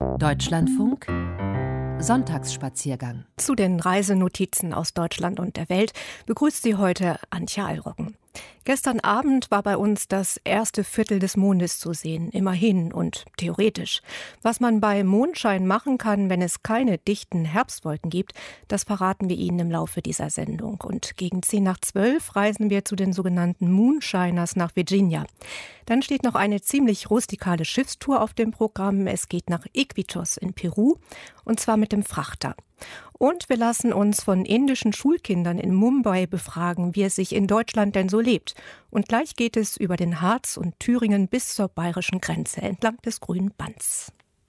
Deutschlandfunk Sonntagsspaziergang. Zu den Reisenotizen aus Deutschland und der Welt begrüßt Sie heute Antje Allroggen. Gestern Abend war bei uns das erste Viertel des Mondes zu sehen, immerhin und theoretisch. Was man bei Mondschein machen kann, wenn es keine dichten Herbstwolken gibt, das verraten wir Ihnen im Laufe dieser Sendung. Und gegen 10:10 reisen wir zu den sogenannten Moonshiners nach Virginia. Dann steht noch eine ziemlich rustikale Schiffstour auf dem Programm. Es geht nach Iquitos in Peru, und zwar mit dem Frachter. Und wir lassen uns von indischen Schulkindern in Mumbai befragen, wie es sich in Deutschland denn so lebt. Und gleich geht es über den Harz und Thüringen bis zur bayerischen Grenze entlang des grünen Bands.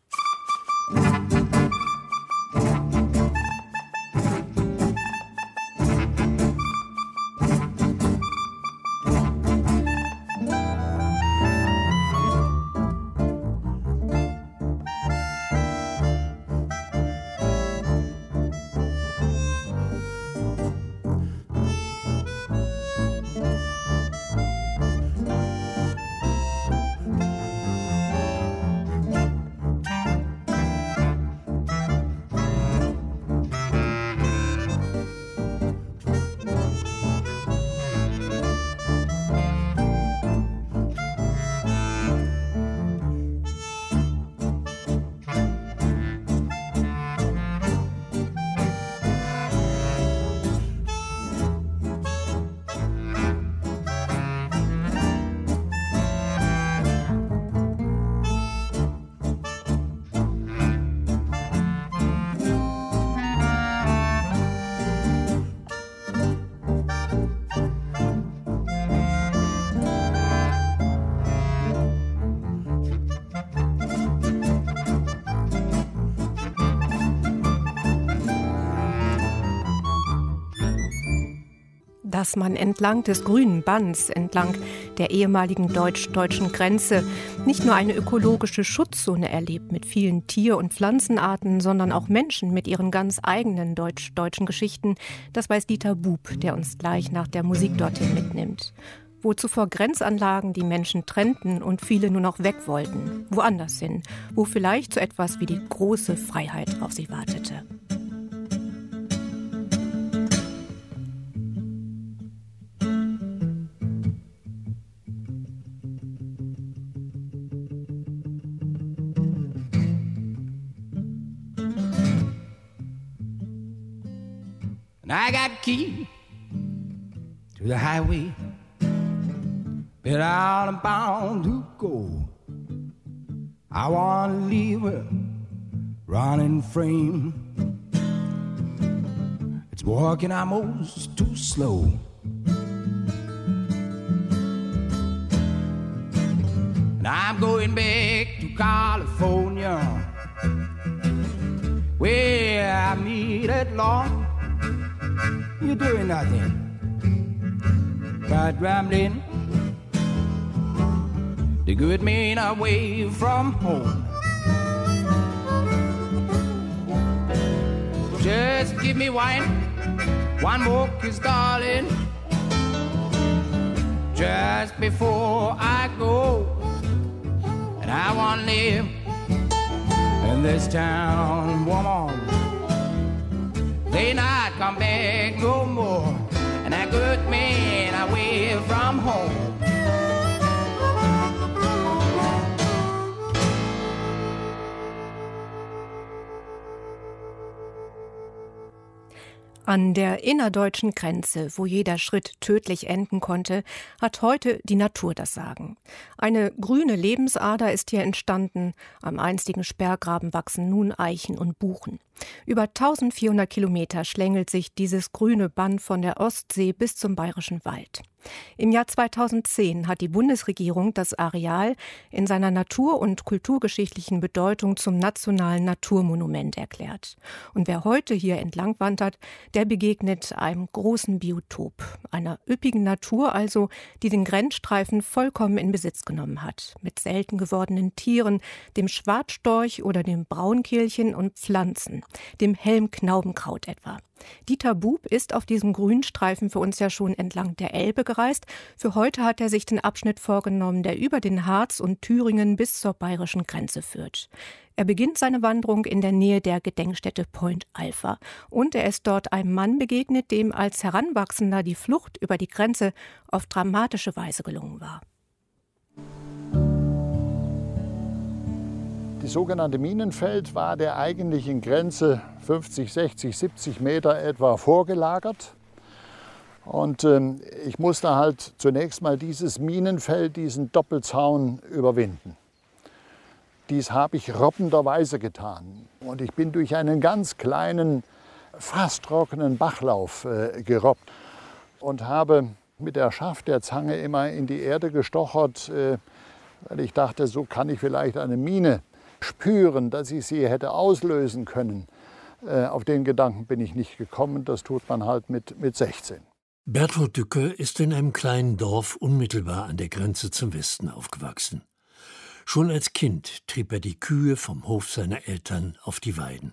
Dass man entlang des grünen Bands, entlang der ehemaligen deutsch-deutschen Grenze, nicht nur eine ökologische Schutzzone erlebt mit vielen Tier- und Pflanzenarten, sondern auch Menschen mit ihren ganz eigenen deutsch-deutschen Geschichten, das weiß Dieter Bub, der uns gleich nach der Musik dorthin mitnimmt. Wo zuvor Grenzanlagen die Menschen trennten und viele nur noch weg wollten, woanders hin, wo vielleicht so etwas wie die große Freiheit auf sie wartete. I got a key to the highway, been out and bound to go. I want to leave her running frame. It's walking almost too slow. And I'm going back to California, where I meet at law. You're doing nothing but rambling, the good man away from home. Just give me one more kiss, darling, just before I go. And I want to live in this town, woman. They not come back no more, and that good man away from home. An der innerdeutschen Grenze, wo jeder Schritt tödlich enden konnte, hat heute die Natur das Sagen. Eine grüne Lebensader ist hier entstanden. Am einstigen Sperrgraben wachsen nun Eichen und Buchen. Über 1400 Kilometer schlängelt sich dieses grüne Band von der Ostsee bis zum Bayerischen Wald. Im Jahr 2010 hat die Bundesregierung das Areal in seiner natur- und kulturgeschichtlichen Bedeutung zum nationalen Naturmonument erklärt. Und wer heute hier entlang wandert, der begegnet einem großen Biotop, einer üppigen Natur also, die den Grenzstreifen vollkommen in Besitz genommen hat, mit selten gewordenen Tieren, dem Schwarzstorch oder dem Braunkehlchen und Pflanzen, dem Helmknaubenkraut etwa. Dieter Bub ist auf diesem Grünstreifen für uns ja schon entlang der Elbe gereist. Für heute hat er sich den Abschnitt vorgenommen, der über den Harz und Thüringen bis zur bayerischen Grenze führt. Er beginnt seine Wanderung in der Nähe der Gedenkstätte Point Alpha. Und er ist dort einem Mann begegnet, dem als Heranwachsender die Flucht über die Grenze auf dramatische Weise gelungen war. Die sogenannte Minenfeld war der eigentlichen Grenze 50, 60, 70 Meter etwa vorgelagert. Und ich musste halt zunächst mal dieses Minenfeld, diesen Doppelzaun überwinden. Dies habe ich robbenderweise getan. Und ich bin durch einen ganz kleinen, fast trockenen Bachlauf gerobbt und habe mit der Schaft der Zange immer in die Erde gestochert, weil ich dachte, so kann ich vielleicht eine Mine spüren, dass ich sie hätte auslösen können. Auf den Gedanken bin ich nicht gekommen, das tut man halt mit 16. Berthold Dücker ist in einem kleinen Dorf unmittelbar an der Grenze zum Westen aufgewachsen. Schon als Kind trieb er die Kühe vom Hof seiner Eltern auf die Weiden.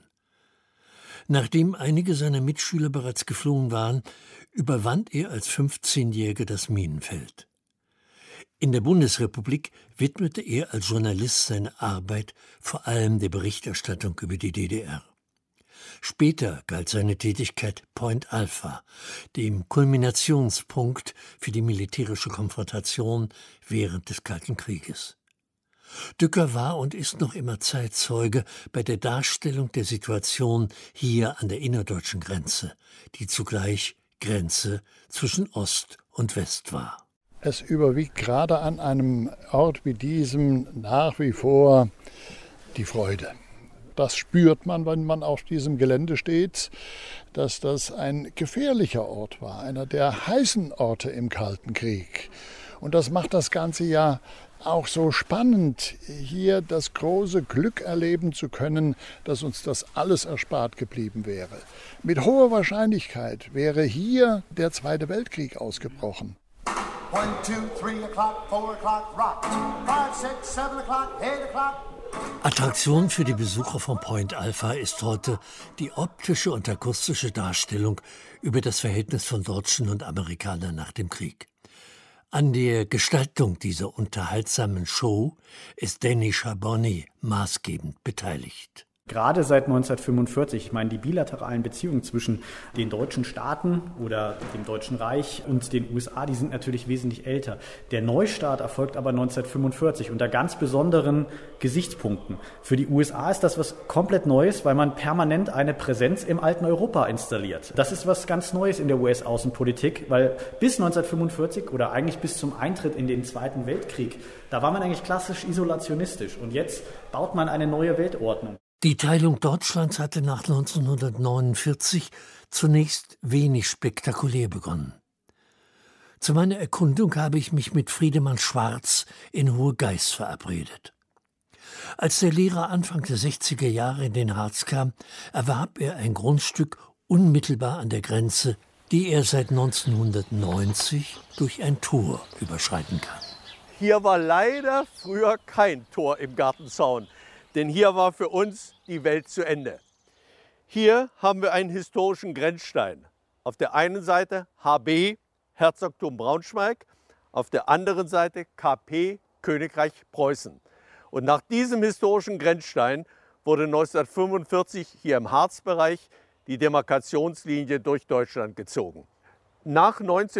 Nachdem einige seiner Mitschüler bereits geflohen waren, überwand er als 15-Jähriger das Minenfeld. In der Bundesrepublik widmete er als Journalist seine Arbeit vor allem der Berichterstattung über die DDR. Später galt seine Tätigkeit Point Alpha, dem Kulminationspunkt für die militärische Konfrontation während des Kalten Krieges. Dücker war und ist noch immer Zeitzeuge bei der Darstellung der Situation hier an der innerdeutschen Grenze, die zugleich Grenze zwischen Ost und West war. Es überwiegt gerade an einem Ort wie diesem nach wie vor die Freude. Das spürt man, wenn man auf diesem Gelände steht, dass das ein gefährlicher Ort war, einer der heißen Orte im Kalten Krieg. Und das macht das Ganze ja auch so spannend, hier das große Glück erleben zu können, dass uns das alles erspart geblieben wäre. Mit hoher Wahrscheinlichkeit wäre hier der Zweite Weltkrieg ausgebrochen. 1, 2, 3 o'clock, 4 o'clock, rock. 5, 6, 7 o'clock, 8 o'clock. Attraktion für die Besucher von Point Alpha ist heute die optische und akustische Darstellung über das Verhältnis von Deutschen und Amerikanern nach dem Krieg. An der Gestaltung dieser unterhaltsamen Show ist Danny Charbonnet maßgebend beteiligt. Gerade seit 1945, ich meine, die bilateralen Beziehungen zwischen den deutschen Staaten oder dem Deutschen Reich und den USA, die sind natürlich wesentlich älter. Der Neustart erfolgt aber 1945 unter ganz besonderen Gesichtspunkten. Für die USA ist das was komplett Neues, weil man permanent eine Präsenz im alten Europa installiert. Das ist was ganz Neues in der US-Außenpolitik, weil bis 1945 oder eigentlich bis zum Eintritt in den Zweiten Weltkrieg, da war man eigentlich klassisch isolationistisch. Und jetzt baut man eine neue Weltordnung. Die Teilung Deutschlands hatte nach 1949 zunächst wenig spektakulär begonnen. Zu meiner Erkundung habe ich mich mit Friedemann Schwarz in Hohe Geiß verabredet. Als der Lehrer Anfang der 60er Jahre in den Harz kam, erwarb er ein Grundstück unmittelbar an der Grenze, die er seit 1990 durch ein Tor überschreiten kann. Hier war leider früher kein Tor im Gartenzaun. Denn hier war für uns die Welt zu Ende. Hier haben wir einen historischen Grenzstein. Auf der einen Seite HB, Herzogtum Braunschweig, auf der anderen Seite KP, Königreich Preußen. Und nach diesem historischen Grenzstein wurde 1945 hier im Harzbereich die Demarkationslinie durch Deutschland gezogen. Nach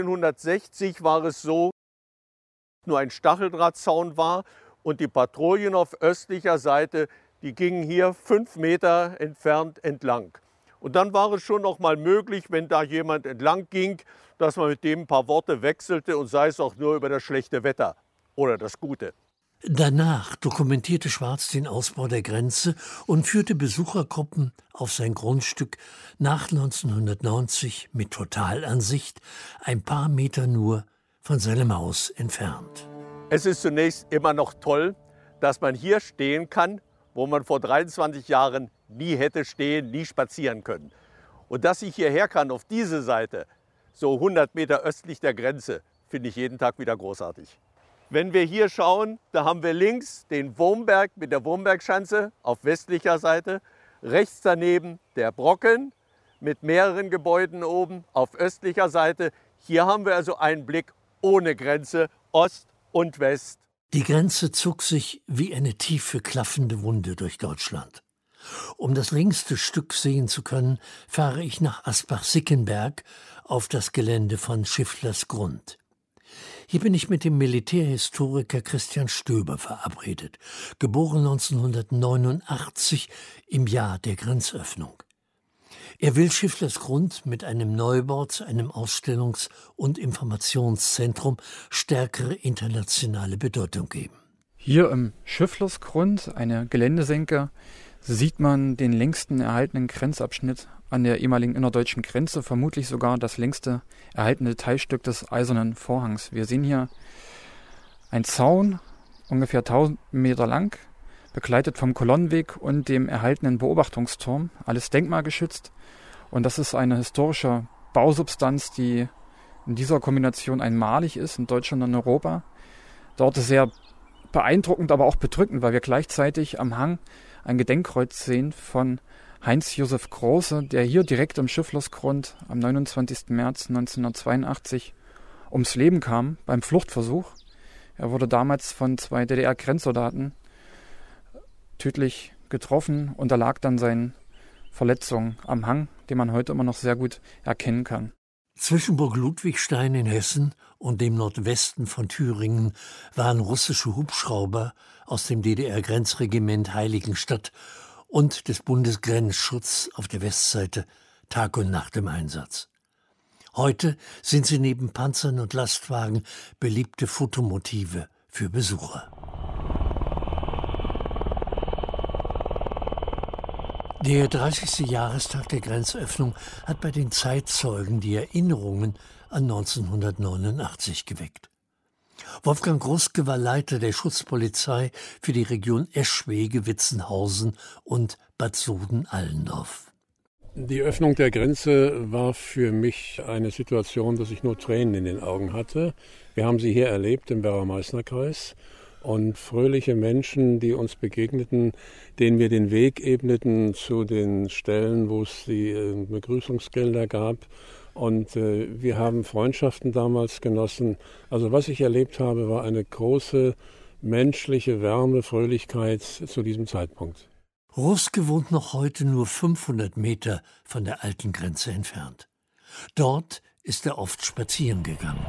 1960 war es so, dass nur ein Stacheldrahtzaun war. Und die Patrouillen auf östlicher Seite, die gingen hier 5 Meter entfernt entlang. Und dann war es schon noch mal möglich, wenn da jemand entlang ging, dass man mit dem ein paar Worte wechselte und sei es auch nur über das schlechte Wetter oder das Gute. Danach dokumentierte Schwarz den Ausbau der Grenze und führte Besuchergruppen auf sein Grundstück nach 1990 mit Totalansicht, ein paar Meter nur von seinem Haus entfernt. Es ist zunächst immer noch toll, dass man hier stehen kann, wo man vor 23 Jahren nie hätte stehen, nie spazieren können. Und dass ich hierher kann auf diese Seite, so 100 Meter östlich der Grenze, finde ich jeden Tag wieder großartig. Wenn wir hier schauen, da haben wir links den Wurmberg mit der Wurmbergschanze auf westlicher Seite, rechts daneben der Brocken mit mehreren Gebäuden oben auf östlicher Seite. Hier haben wir also einen Blick ohne Grenze, Ost und West. Die Grenze zog sich wie eine tiefe, klaffende Wunde durch Deutschland. Um das längste Stück sehen zu können, fahre ich nach Asbach-Sickenberg auf das Gelände von Schifflers Grund. Hier bin ich mit dem Militärhistoriker Christian Stöber verabredet, geboren 1989 im Jahr der Grenzöffnung. Er will Schifflers Grund mit einem Neubau zu einem Ausstellungs- und Informationszentrum stärkere internationale Bedeutung geben. Hier im Schifflers Grund, eine Geländesenke, sieht man den längsten erhaltenen Grenzabschnitt an der ehemaligen innerdeutschen Grenze, vermutlich sogar das längste erhaltene Teilstück des Eisernen Vorhangs. Wir sehen hier einen Zaun, ungefähr 1000 Meter lang, begleitet vom Kolonnenweg und dem erhaltenen Beobachtungsturm, alles denkmalgeschützt. Und das ist eine historische Bausubstanz, die in dieser Kombination einmalig ist in Deutschland und Europa. Dort ist sehr beeindruckend, aber auch bedrückend, weil wir gleichzeitig am Hang ein Gedenkkreuz sehen von Heinz-Josef Große, der hier direkt am Schifflersgrund am 29. März 1982 ums Leben kam beim Fluchtversuch. Er wurde damals von 2 DDR-Grenzsoldaten tödlich getroffen, unterlag dann seinen Verletzungen am Hang, den man heute immer noch sehr gut erkennen kann. Zwischen Burg Ludwigstein in Hessen und dem Nordwesten von Thüringen waren russische Hubschrauber aus dem DDR-Grenzregiment Heiligenstadt und des Bundesgrenzschutz auf der Westseite Tag und Nacht im Einsatz. Heute sind sie neben Panzern und Lastwagen beliebte Fotomotive für Besucher. Der 30. Jahrestag der Grenzöffnung hat bei den Zeitzeugen die Erinnerungen an 1989 geweckt. Wolfgang Gruske war Leiter der Schutzpolizei für die Region Eschwege, Witzenhausen und Bad Soden-Allendorf. Die Öffnung der Grenze war für mich eine Situation, dass ich nur Tränen in den Augen hatte. Wir haben sie hier erlebt im Werra-Meißner-Kreis. Und fröhliche Menschen, die uns begegneten, denen wir den Weg ebneten zu den Stellen, wo es die Begrüßungsgelder gab. Und wir haben Freundschaften damals genossen. Also was ich erlebt habe, war eine große menschliche Wärme, Fröhlichkeit zu diesem Zeitpunkt. Ruske wohnt noch heute nur 500 Meter von der alten Grenze entfernt. Dort ist er oft spazieren gegangen.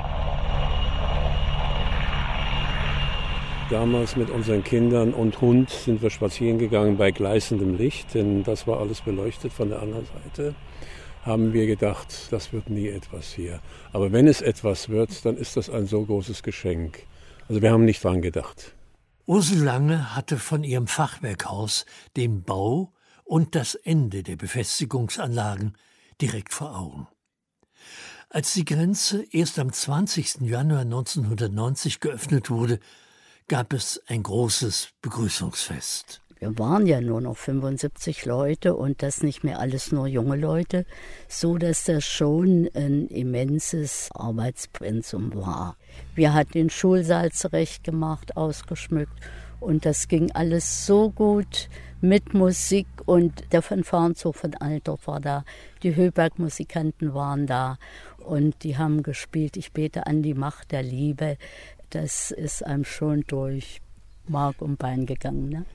Damals mit unseren Kindern und Hund sind wir spazieren gegangen bei gleißendem Licht, denn das war alles beleuchtet von der anderen Seite. Haben wir gedacht, das wird nie etwas hier. Aber wenn es etwas wird, dann ist das ein so großes Geschenk. Also wir haben nicht dran gedacht. Ursel Lange hatte von ihrem Fachwerkhaus den Bau und das Ende der Befestigungsanlagen direkt vor Augen. Als die Grenze erst am 20. Januar 1990 geöffnet wurde, gab es ein großes Begrüßungsfest. Wir waren ja nur noch 75 Leute und das nicht mehr alles nur junge Leute, so dass das schon ein immenses Arbeitspensum war. Wir hatten den Schulsaal zurecht gemacht, ausgeschmückt und das ging alles so gut mit Musik und der Fanfarenzug von Altdorf war da, die Höberg-Musikanten waren da und die haben gespielt, ich bete an die Macht der Liebe. Das ist einem schon durch Mark und Bein gegangen. Ne?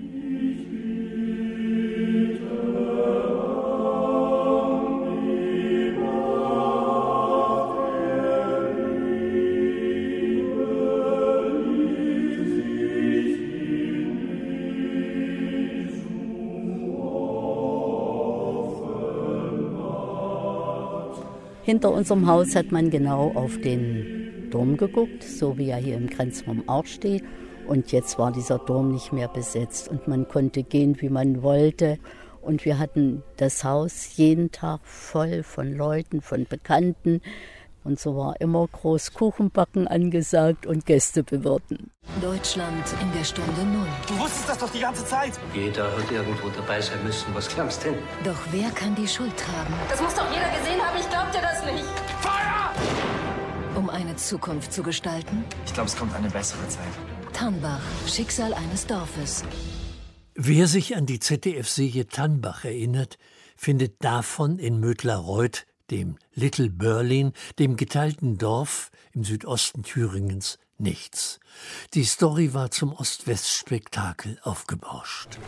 Hinter unserem Haus hat man genau auf den Dom geguckt, so wie er hier im Grenzraum auch steht. Und jetzt war dieser Dom nicht mehr besetzt und man konnte gehen, wie man wollte. Und wir hatten das Haus jeden Tag voll von Leuten, von Bekannten. Und so war immer groß Kuchenbacken angesagt und Gäste bewirten. Deutschland in der Stunde Null. Du wusstest das doch die ganze Zeit. Jeder wird irgendwo dabei sein müssen. Was glaubst du denn? Doch wer kann die Schuld tragen? Das muss doch jeder gesehen haben. Ich glaub dir das nicht. Feuer! Um eine Zukunft zu gestalten? Ich glaube, es kommt eine bessere Zeit. Tannbach, Schicksal eines Dorfes. Wer sich an die ZDF-Serie Tannbach erinnert, findet davon in Mödlareuth, dem Little Berlin, dem geteilten Dorf im Südosten Thüringens, nichts. Die Story war zum Ost-West-Spektakel aufgebauscht.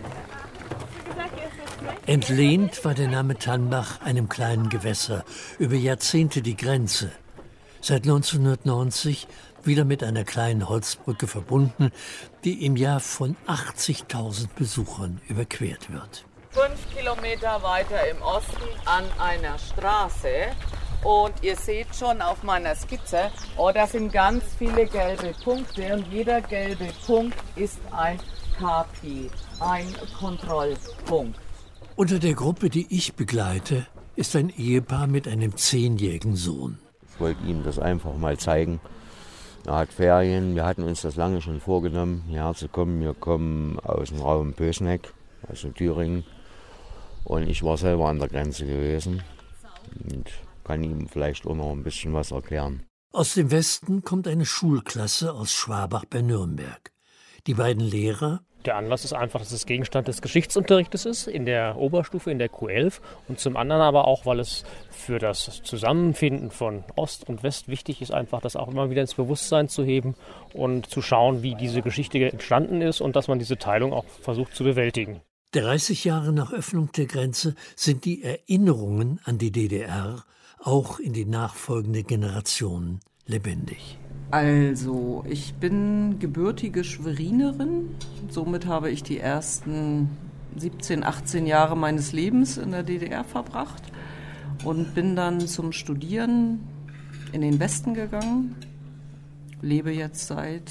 Entlehnt war der Name Tannbach einem kleinen Gewässer, über Jahrzehnte die Grenze. Seit 1990 wieder mit einer kleinen Holzbrücke verbunden, die im Jahr von 80.000 Besuchern überquert wird. 5 Kilometer weiter im Osten an einer Straße. Und ihr seht schon auf meiner Skizze, da sind ganz viele gelbe Punkte. Und jeder gelbe Punkt ist ein KP, ein Kontrollpunkt. Unter der Gruppe, die ich begleite, ist ein Ehepaar mit einem 10-jährigen Sohn. Ich wollte ihm das einfach mal zeigen. Er hat Ferien, wir hatten uns das lange schon vorgenommen, hierher zu kommen. Wir kommen aus dem Raum Pößneck, also Thüringen. Und ich war selber an der Grenze gewesen und kann ihm vielleicht auch noch ein bisschen was erklären. Aus dem Westen kommt eine Schulklasse aus Schwabach bei Nürnberg. Die beiden Lehrer. Der Anlass ist einfach, dass es Gegenstand des Geschichtsunterrichtes ist, in der Oberstufe, in der Q11. Und zum anderen aber auch, weil es für das Zusammenfinden von Ost und West wichtig ist, einfach das auch immer wieder ins Bewusstsein zu heben und zu schauen, wie diese Geschichte entstanden ist und dass man diese Teilung auch versucht zu bewältigen. 30 Jahre nach Öffnung der Grenze sind die Erinnerungen an die DDR auch in die nachfolgende Generationen lebendig. Also, ich bin gebürtige Schwerinerin. Somit habe ich die ersten 17, 18 Jahre meines Lebens in der DDR verbracht und bin dann zum Studieren in den Westen gegangen. Lebe jetzt seit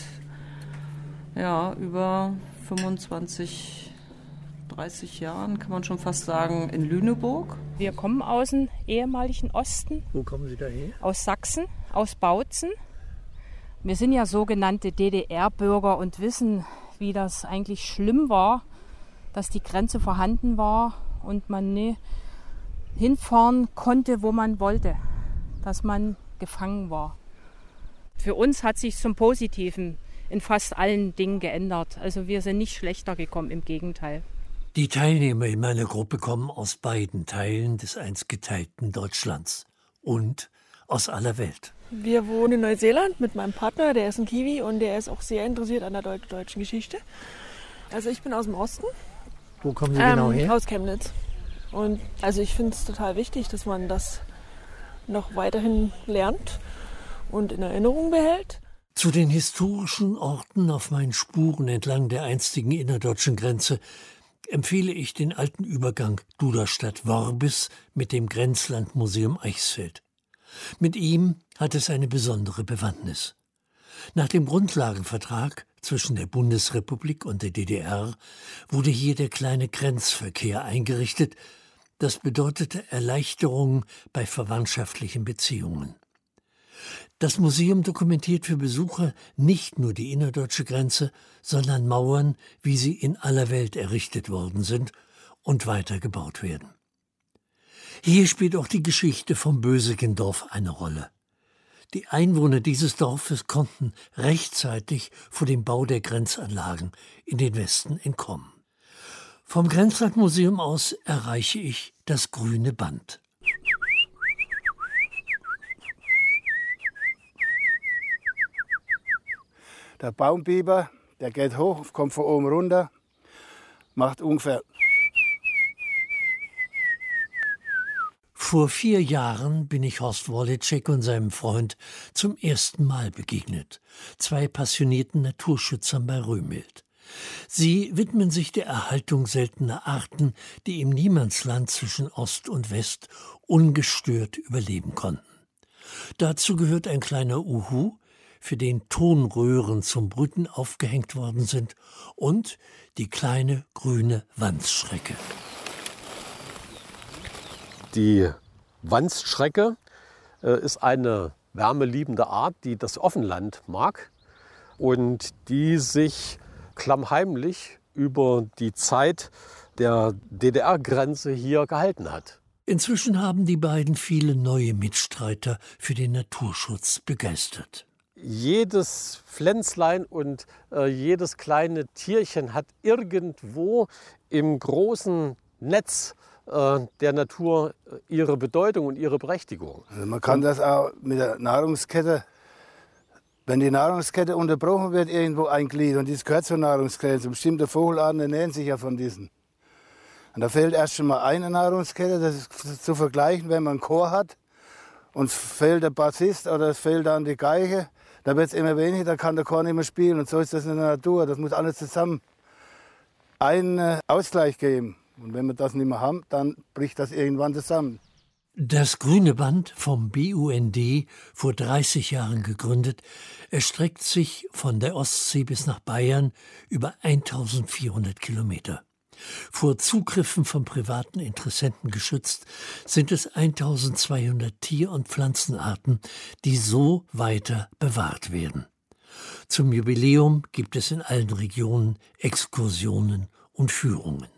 über 25, 30 Jahren, kann man schon fast sagen, in Lüneburg. Wir kommen aus dem ehemaligen Osten. Wo kommen Sie daher? Aus Sachsen, aus Bautzen. Wir sind ja sogenannte DDR-Bürger und wissen, wie das eigentlich schlimm war, dass die Grenze vorhanden war und man nicht hinfahren konnte, wo man wollte, dass man gefangen war. Für uns hat sich zum Positiven in fast allen Dingen geändert. Also wir sind nicht schlechter gekommen, im Gegenteil. Die Teilnehmer in meiner Gruppe kommen aus beiden Teilen des einst geteilten Deutschlands und aus aller Welt. Wir wohnen in Neuseeland mit meinem Partner, der ist ein Kiwi und der ist auch sehr interessiert an der deutschen Geschichte. Also ich bin aus dem Osten. Wo kommen Sie genau her? Aus Chemnitz. Und also ich finde es total wichtig, dass man das noch weiterhin lernt und in Erinnerung behält. Zu den historischen Orten auf meinen Spuren entlang der einstigen innerdeutschen Grenze empfehle ich den alten Übergang Duderstadt-Worbis mit dem Grenzlandmuseum Eichsfeld. Mit ihm hat es eine besondere Bewandtnis. Nach dem Grundlagenvertrag zwischen der Bundesrepublik und der DDR wurde hier der kleine Grenzverkehr eingerichtet. Das bedeutete Erleichterungen bei verwandtschaftlichen Beziehungen. Das Museum dokumentiert für Besucher nicht nur die innerdeutsche Grenze, sondern Mauern, wie sie in aller Welt errichtet worden sind und weitergebaut werden. Hier spielt auch die Geschichte vom Bösegendorf eine Rolle. Die Einwohner dieses Dorfes konnten rechtzeitig vor dem Bau der Grenzanlagen in den Westen entkommen. Vom Grenzlandmuseum aus erreiche ich das grüne Band. Der Baumbiber, der geht hoch, kommt von oben runter, macht ungefähr. Vor 4 Jahren bin ich Horst Wolitschek und seinem Freund zum ersten Mal begegnet. 2 passionierten Naturschützern bei Röhmild. Sie widmen sich der Erhaltung seltener Arten, die im Niemandsland zwischen Ost und West ungestört überleben konnten. Dazu gehört ein kleiner Uhu, für den Tonröhren zum Brüten aufgehängt worden sind, und die kleine grüne Wanzschrecke. Die Wanzschrecke ist eine wärmeliebende Art, die das Offenland mag und die sich klammheimlich über die Zeit der DDR-Grenze hier gehalten hat. Inzwischen haben die beiden viele neue Mitstreiter für den Naturschutz begeistert. Jedes Pflänzlein und jedes kleine Tierchen hat irgendwo im großen Netz der Natur ihre Bedeutung und ihre Berechtigung. Also man kann das auch mit der Nahrungskette, wenn die Nahrungskette unterbrochen wird, irgendwo ein Glied, und das gehört zur Nahrungskette, so bestimmte Vogelarten ernähren sich ja von diesen. Und da fehlt erst schon mal eine Nahrungskette, das ist zu vergleichen, wenn man einen Chor hat und es fehlt der Bassist oder es fehlt dann die Geige, da wird es immer weniger, da kann der Chor nicht mehr spielen, und so ist das in der Natur, das muss alles zusammen einen Ausgleich geben. Und wenn wir das nicht mehr haben, dann bricht das irgendwann zusammen. Das Grüne Band, vom BUND vor 30 Jahren gegründet, erstreckt sich von der Ostsee bis nach Bayern über 1400 Kilometer. Vor Zugriffen von privaten Interessenten geschützt, sind es 1200 Tier- und Pflanzenarten, die so weiter bewahrt werden. Zum Jubiläum gibt es in allen Regionen Exkursionen und Führungen.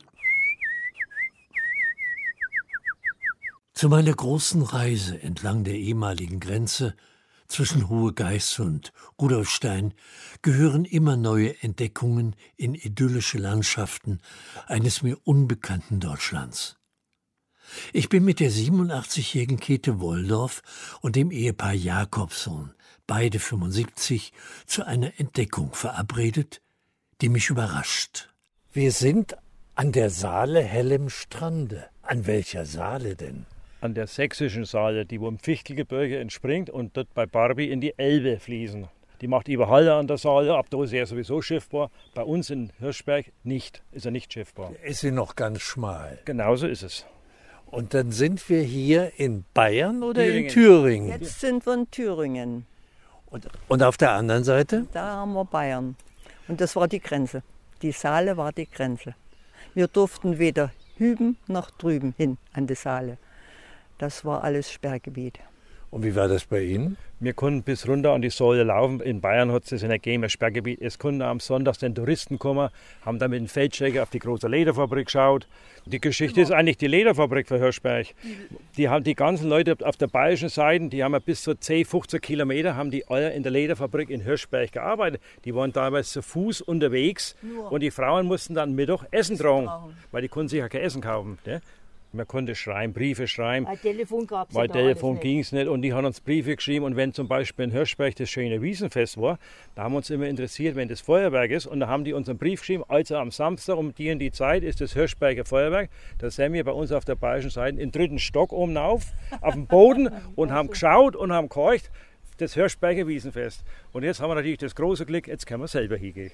Zu meiner großen Reise entlang der ehemaligen Grenze zwischen Hohe Geiß und Rudolfstein gehören immer neue Entdeckungen in idyllische Landschaften eines mir unbekannten Deutschlands. Ich bin mit der 87-jährigen Käthe Wolldorf und dem Ehepaar Jakobson, beide 75, zu einer Entdeckung verabredet, die mich überrascht. Wir sind an der Saale Hellem Strande. An welcher Saale denn? An der sächsischen Saale, die wo im Fichtelgebirge entspringt und dort bei Barbie in die Elbe fließen. Die macht Überhalle an der Saale, ab da ist er sowieso schiffbar. Bei uns in Hirschberg nicht, ist er nicht schiffbar. Ist sie noch ganz schmal? Genauso ist es. Und dann sind wir hier in Bayern oder in Thüringen? Jetzt sind wir in Thüringen. Und auf der anderen Seite? Da haben wir Bayern. Und das war die Grenze. Die Saale war die Grenze. Wir durften weder hüben noch drüben hin an die Saale. Das war alles Sperrgebiet. Und wie war das bei Ihnen? Wir konnten bis runter an die Säule laufen. In Bayern hat es das in der Gegend, ein Sperrgebiet. Es konnten am Sonntag den Touristen kommen, haben dann mit dem Feldstecher auf die große Lederfabrik geschaut. Die Geschichte ist eigentlich die Lederfabrik für Hirschberg. Die haben die ganzen Leute auf der bayerischen Seite, die haben ja bis zu 10, 15 Kilometer, haben die alle in der Lederfabrik in Hirschberg gearbeitet. Die waren damals zu Fuß unterwegs und die Frauen mussten dann Mittag Essen tragen, weil die konnten sich ja kein Essen kaufen. Ne? Man konnte schreiben, Briefe schreiben. Bei Telefon gab es Bei Telefon ging es nicht. Und die haben uns Briefe geschrieben. Und wenn zum Beispiel in Hirschberg das schöne Wiesenfest war, da haben wir uns immer interessiert, wenn das Feuerwerk ist. Und da haben die uns einen Brief geschrieben, also am Samstag um die und die Zeit ist das Hirschberger Feuerwerk. Da sind wir bei uns auf der bayerischen Seite im 3. Stock oben auf dem Boden und haben geschaut und haben gehorcht. Das Hirschberger Wiesenfest. Und jetzt haben wir natürlich das große Glück, jetzt können wir selber hingehen.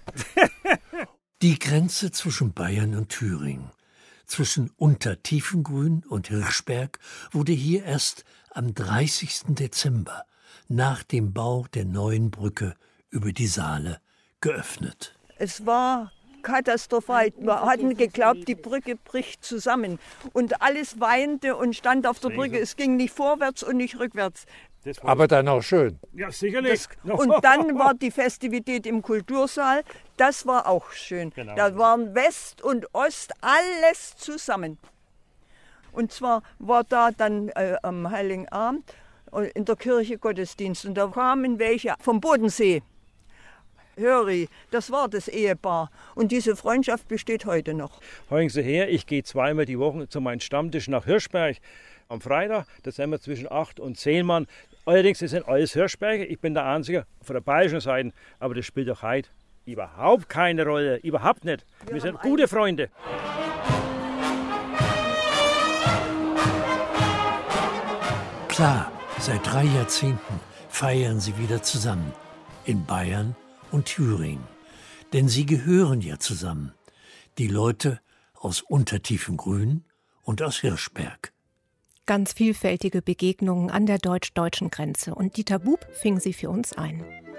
Die Grenze zwischen Bayern und Thüringen, zwischen Untertiefengrün und Hirschberg, wurde hier erst am 30. Dezember nach dem Bau der neuen Brücke über die Saale geöffnet. Es war katastrophal. Wir hatten geglaubt, die Brücke bricht zusammen. Und alles weinte und stand auf der Brücke. Es ging nicht vorwärts und nicht rückwärts. Aber dann auch schön. Ja, sicherlich. Und dann war die Festivität im Kultursaal. Das war auch schön. Genau. Da waren West und Ost, alles zusammen. Und zwar war da dann am Heiligen Abend in der Kirche Gottesdienst. Und da kamen welche vom Bodensee. Höri, das war das Ehepaar. Und diese Freundschaft besteht heute noch. Hören Sie her, ich gehe zweimal die Woche zu meinem Stammtisch nach Hirschberg. Am Freitag, da sind wir zwischen 8 und 10 Mann. Allerdings, das sind alles Hirschberger. Ich bin der Einzige von der bayerischen Seite. Aber das spielt doch heute überhaupt keine Rolle. Überhaupt nicht. Wir sind gute Freunde. Klar, seit 3 Jahrzehnten feiern sie wieder zusammen. In Bayern und Thüringen. Denn sie gehören ja zusammen. Die Leute aus Untertiefengrün und aus Hirschberg. Ganz vielfältige Begegnungen an der deutsch-deutschen Grenze. Und Dieter Bub fing sie für uns ein.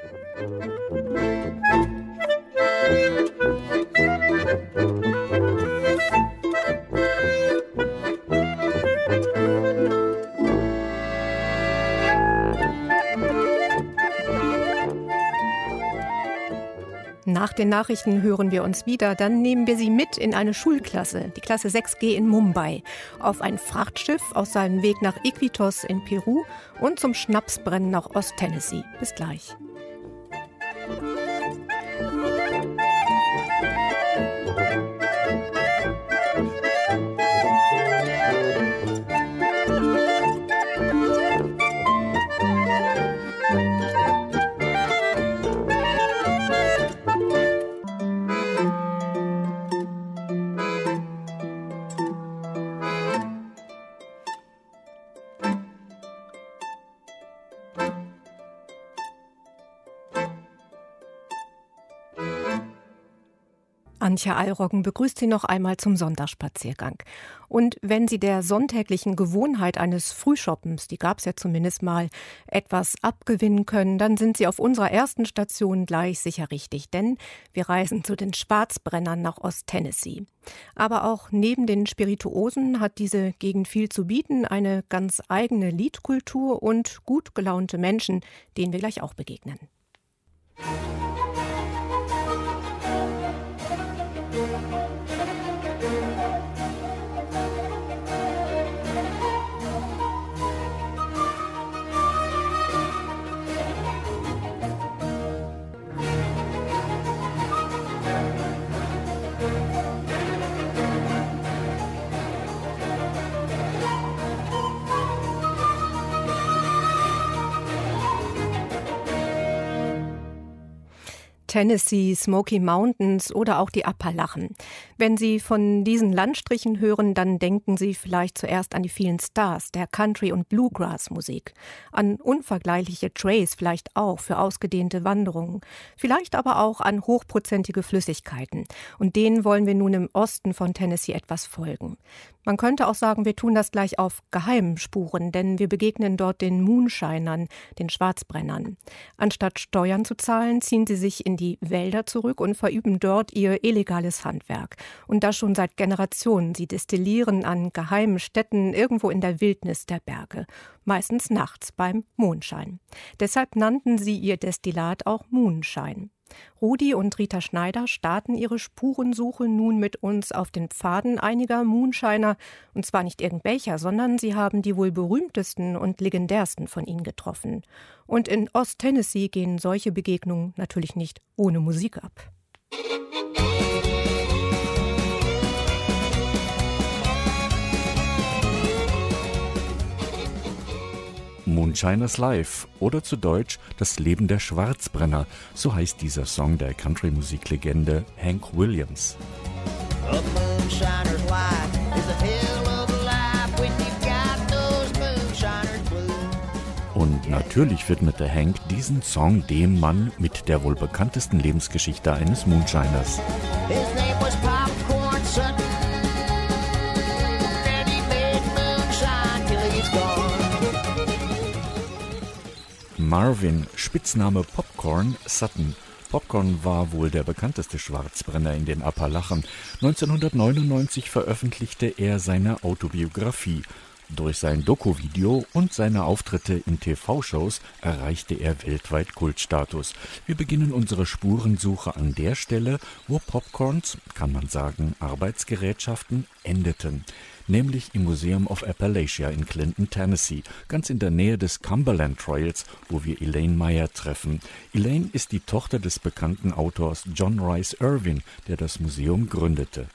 Nach den Nachrichten hören wir uns wieder. Dann nehmen wir Sie mit in eine Schulklasse, die Klasse 6G in Mumbai, auf ein Frachtschiff aus seinem Weg nach Iquitos in Peru und zum Schnapsbrennen nach Osttennessee. Bis gleich. Antje Eilroggen begrüßt Sie noch einmal zum Sonntagsspaziergang. Und wenn Sie der sonntäglichen Gewohnheit eines Frühshoppens, die gab es ja zumindest mal, etwas abgewinnen können, dann sind Sie auf unserer ersten Station gleich sicher richtig, denn wir reisen zu den Schwarzbrennern nach Ost-Tennessee. Aber auch neben den Spirituosen hat diese Gegend viel zu bieten, eine ganz eigene Liedkultur und gut gelaunte Menschen, denen wir gleich auch begegnen. Tennessee, Smoky Mountains oder auch die Appalachen. Wenn Sie von diesen Landstrichen hören, dann denken Sie vielleicht zuerst an die vielen Stars der Country- und Bluegrass-Musik, an unvergleichliche Trails vielleicht auch für ausgedehnte Wanderungen, vielleicht aber auch an hochprozentige Flüssigkeiten. Und denen wollen wir nun im Osten von Tennessee etwas folgen. Man könnte auch sagen, wir tun das gleich auf geheimen Spuren, denn wir begegnen dort den Moonshinern, den Schwarzbrennern. Anstatt Steuern zu zahlen, ziehen sie sich in die Wälder zurück und verüben dort ihr illegales Handwerk. Und das schon seit Generationen. Sie destillieren an geheimen Stätten irgendwo in der Wildnis der Berge, meistens nachts beim Mondschein. Deshalb nannten sie ihr Destillat auch Moonshine. Rudi und Rita Schneider starten ihre Spurensuche nun mit uns auf den Pfaden einiger Moonshiner. Und zwar nicht irgendwelcher, sondern sie haben die wohl berühmtesten und legendärsten von ihnen getroffen. Und in Ost-Tennessee gehen solche Begegnungen natürlich nicht ohne Musik ab. Moonshiners Life oder zu Deutsch Das Leben der Schwarzbrenner, so heißt dieser Song der Country-Musiklegende Hank Williams. Und natürlich widmete Hank diesen Song dem Mann mit der wohl bekanntesten Lebensgeschichte eines Moonshiners. Marvin, Spitzname Popcorn Sutton. Popcorn war wohl der bekannteste Schwarzbrenner in den Appalachen. 1999 veröffentlichte er seine Autobiografie. Durch sein Doku-Video und seine Auftritte in TV-Shows erreichte er weltweit Kultstatus. Wir beginnen unsere Spurensuche an der Stelle, wo Popcorns, kann man sagen, Arbeitsgerätschaften endeten. Nämlich im Museum of Appalachia in Clinton, Tennessee, ganz in der Nähe des Cumberland Trails, wo wir Elaine Meyer treffen. Elaine ist die Tochter des bekannten Autors John Rice Irvin, der das Museum gründete.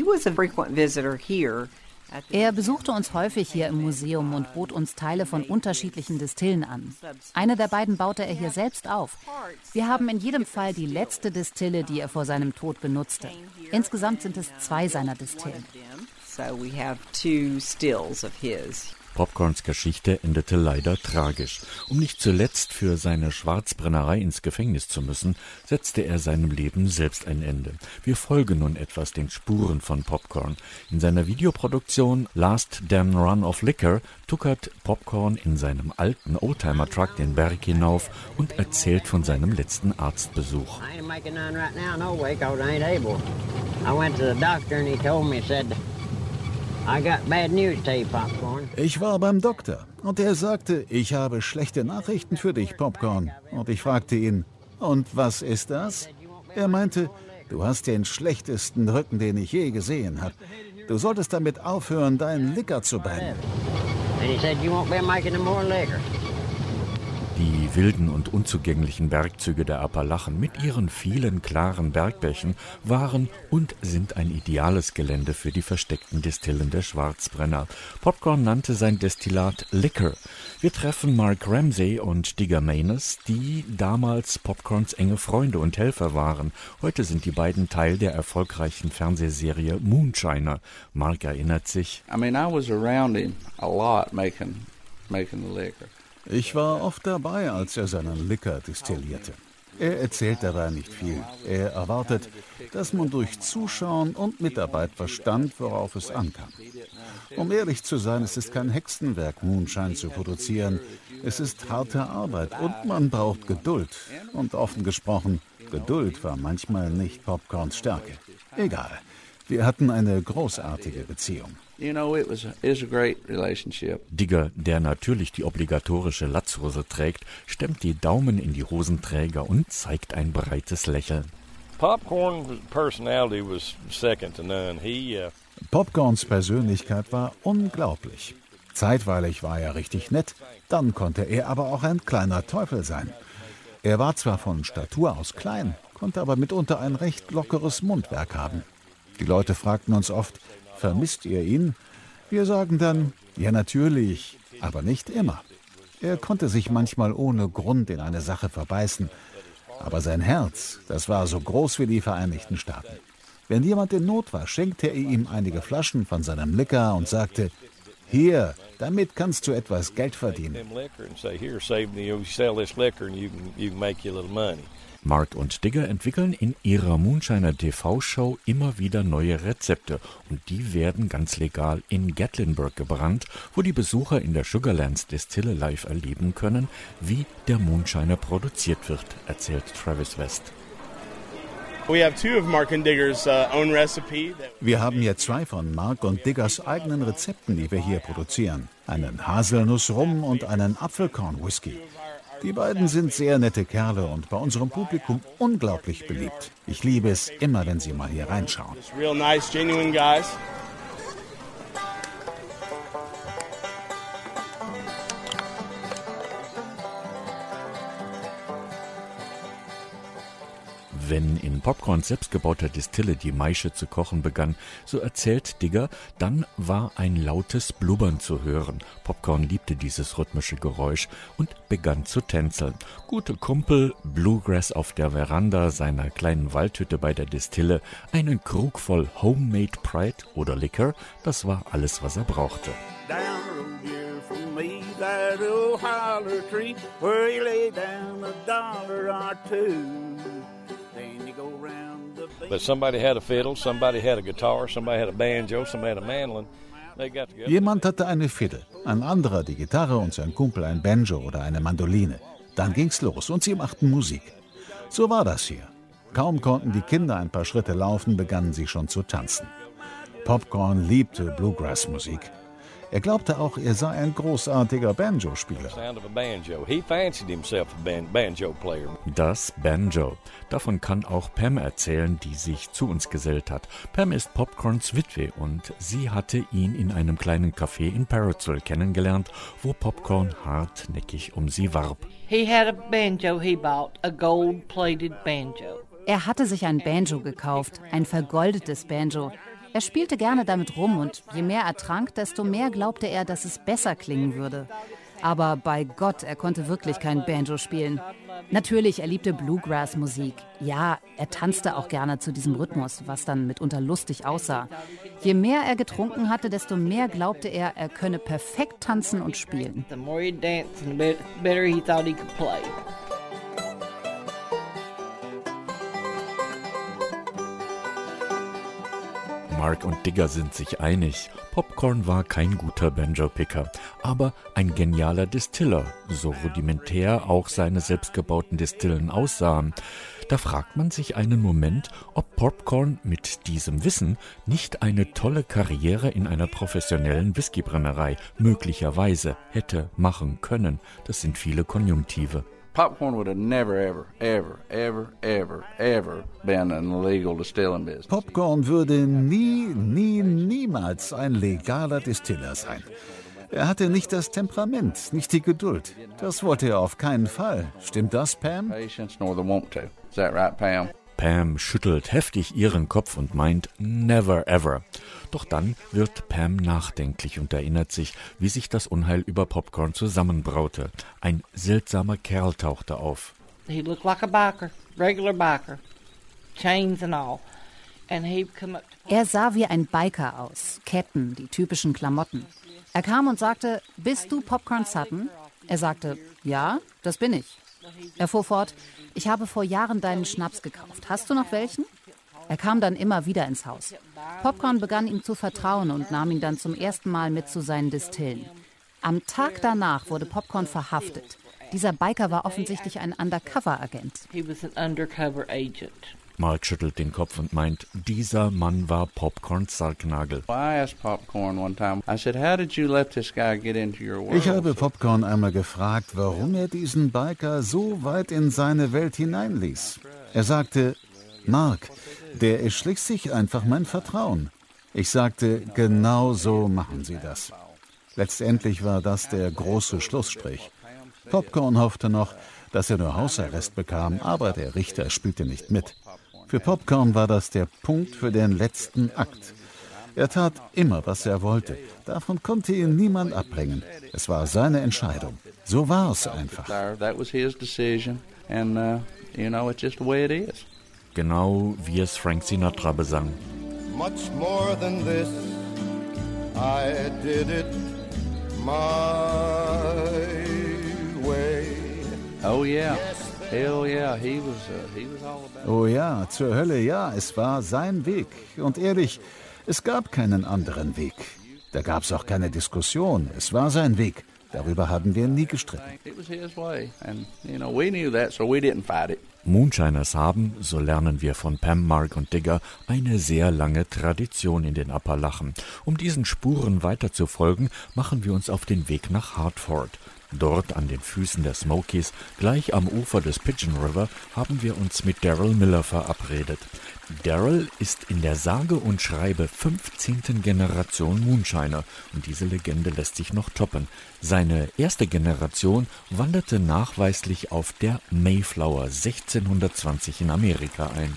Er besuchte uns häufig hier im Museum und bot uns Teile von unterschiedlichen Distillen an. Eine der beiden baute er hier selbst auf. Wir haben in jedem Fall die letzte Distille, die er vor seinem Tod benutzte. Insgesamt sind es 2 seiner Distillen. Popcorns Geschichte endete leider tragisch. Um nicht zuletzt für seine Schwarzbrennerei ins Gefängnis zu müssen, setzte er seinem Leben selbst ein Ende. Wir folgen nun etwas den Spuren von Popcorn. In seiner Videoproduktion Last Damn Run of Liquor tuckert Popcorn in seinem alten Oldtimer-Truck den Berg hinauf und erzählt von seinem letzten Arztbesuch. Ich war beim Doktor und er sagte, ich habe schlechte Nachrichten für dich, Popcorn. Und ich fragte ihn, und was ist das? Er meinte, du hast den schlechtesten Rücken, den ich je gesehen habe. Du solltest damit aufhören, deinen Liquor zu brennen. Die wilden und unzugänglichen Bergzüge der Appalachen mit ihren vielen klaren Bergbächen waren und sind ein ideales Gelände für die versteckten Distillen der Schwarzbrenner. Popcorn nannte sein Destillat Liquor. Wir treffen Mark Ramsey und Digger Maness, die damals Popcorns enge Freunde und Helfer waren. Heute sind die beiden Teil der erfolgreichen Fernsehserie Moonshiner. Mark erinnert sich: I was around him a lot making the liquor. Ich war oft dabei, als er seinen Liquor destillierte. Er erzählt dabei nicht viel. Er erwartet, dass man durch Zuschauen und Mitarbeit verstand, worauf es ankam. Um ehrlich zu sein, es ist kein Hexenwerk, Moonshine zu produzieren. Es ist harte Arbeit und man braucht Geduld. Und offen gesprochen, Geduld war manchmal nicht Popcorns Stärke. Egal, wir hatten eine großartige Beziehung. Digger, der natürlich die obligatorische Latzhose trägt, stemmt die Daumen in die Hosenträger und zeigt ein breites Lächeln. Popcorns Persönlichkeit war unglaublich. Zeitweilig war er richtig nett, dann konnte er aber auch ein kleiner Teufel sein. Er war zwar von Statur aus klein, konnte aber mitunter ein recht lockeres Mundwerk haben. Die Leute fragten uns oft, vermisst ihr ihn? Wir sagen dann, ja natürlich, aber nicht immer. Er konnte sich manchmal ohne Grund in eine Sache verbeißen. Aber sein Herz, das war so groß wie die Vereinigten Staaten. Wenn jemand in Not war, schenkte er ihm einige Flaschen von seinem Liquor und sagte, hier, damit kannst du etwas Geld verdienen. Mark und Digger entwickeln in ihrer Moonshiner TV-Show immer wieder neue Rezepte und die werden ganz legal in Gatlinburg gebrannt, wo die Besucher in der Sugarlands Distille live erleben können, wie der Moonshiner produziert wird, erzählt Travis West. Wir haben hier 2 von Mark und Diggers eigenen Rezepten, die wir hier produzieren. Einen Haselnuss-Rum und einen Apfelkorn-Whisky. Die beiden sind sehr nette Kerle und bei unserem Publikum unglaublich beliebt. Ich liebe es immer, wenn sie mal hier reinschauen. Wenn in Popcorns selbstgebauter Distille die Maische zu kochen begann, so erzählt Digger, dann war ein lautes Blubbern zu hören. Popcorn liebte dieses rhythmische Geräusch und begann zu tänzeln. Gute Kumpel, Bluegrass auf der Veranda seiner kleinen Waldhütte bei der Distille, einen Krug voll Homemade Pride oder Liquor, das war alles, was er brauchte. But somebody had a fiddle, somebody had a guitar, somebody had a banjo, somebody had a mandolin. They got together. Jemand hatte eine Fiddle, ein anderer die Gitarre und sein Kumpel ein Banjo oder eine Mandoline. Dann ging's los und sie machten Musik. So war das hier. Kaum konnten die Kinder ein paar Schritte laufen, begannen sie schon zu tanzen. Popcorn liebte Bluegrass-Musik. Er glaubte auch, er sei ein großartiger Banjo-Spieler. Das Banjo. Davon kann auch Pam erzählen, die sich zu uns gesellt hat. Pam ist Popcorns Witwe und sie hatte ihn in einem kleinen Café in Parrotsville kennengelernt, wo Popcorn hartnäckig um sie warb. Er hatte sich ein Banjo gekauft, ein vergoldetes Banjo. Er spielte gerne damit rum und je mehr er trank, desto mehr glaubte er, dass es besser klingen würde. Aber bei Gott, er konnte wirklich kein Banjo spielen. Natürlich, er liebte Bluegrass-Musik. Ja, er tanzte auch gerne zu diesem Rhythmus, was dann mitunter lustig aussah. Je mehr er getrunken hatte, desto mehr glaubte er, er könne perfekt tanzen und spielen. Mark und Digger sind sich einig. Popcorn war kein guter Banjo-Picker, aber ein genialer Distiller, so rudimentär auch seine selbstgebauten Distillen aussahen. Da fragt man sich einen Moment, ob Popcorn mit diesem Wissen nicht eine tolle Karriere in einer professionellen Whiskybrennerei möglicherweise hätte machen können. Das sind viele Konjunktive. Popcorn would have never, ever, ever, ever, ever, ever been an illegal distilling business. Popcorn würde niemals ein legaler Distiller sein. Er hatte nicht das Temperament, nicht die Geduld. Das wollte er auf keinen Fall. Stimmt das, Pam? Patience nor the want to. Is that right, Pam? Pam schüttelt heftig ihren Kopf und meint never ever. Doch dann wird Pam nachdenklich und erinnert sich, wie sich das Unheil über Popcorn zusammenbraute. Ein seltsamer Kerl tauchte auf. He looked like a biker, regular biker, chains and all. And he'd come up to... Er sah wie ein Biker aus, Ketten, die typischen Klamotten. Er kam und sagte, bist du Popcorn Sutton? Er sagte, ja, das bin ich. Er fuhr fort: Ich habe vor Jahren deinen Schnaps gekauft. Hast du noch welchen? Er kam dann immer wieder ins Haus. Popcorn begann ihm zu vertrauen und nahm ihn dann zum ersten Mal mit zu seinen Distillen. Am Tag danach wurde Popcorn verhaftet. Dieser Biker war offensichtlich ein Undercover-Agent. Mark schüttelt den Kopf und meint, dieser Mann war Popcorns Sargnagel. Ich habe Popcorn einmal gefragt, warum er diesen Biker so weit in seine Welt hineinließ. Er sagte: Mark, der erschließt sich einfach mein Vertrauen. Ich sagte: Genau so machen Sie das. Letztendlich war das der große Schlussstrich. Popcorn hoffte noch, dass er nur Hausarrest bekam, aber der Richter spielte nicht mit. Für Popcorn war das der Punkt für den letzten Akt. Er tat immer, was er wollte. Davon konnte ihn niemand abbringen. Es war seine Entscheidung. So war es einfach. Genau wie es Frank Sinatra besang. Much more than this, I did it my way. Oh yeah. Hell yeah, he was all about. Oh ja, zur Hölle ja, es war sein Weg. Und ehrlich, es gab keinen anderen Weg. Da gab es auch keine Diskussion. Es war sein Weg. Darüber haben wir nie gestritten. Moonshiners haben, so lernen wir von Pam, Mark und Digger, eine sehr lange Tradition in den Appalachen. Um diesen Spuren weiter zu folgen, machen wir uns auf den Weg nach Hartford. Dort an den Füßen der Smokies, gleich am Ufer des Pigeon River, haben wir uns mit Darrell Miller verabredet. Darrell ist in der sage und schreibe 15. Generation Moonshiner und diese Legende lässt sich noch toppen. Seine erste Generation wanderte nachweislich auf der Mayflower 1620 in Amerika ein.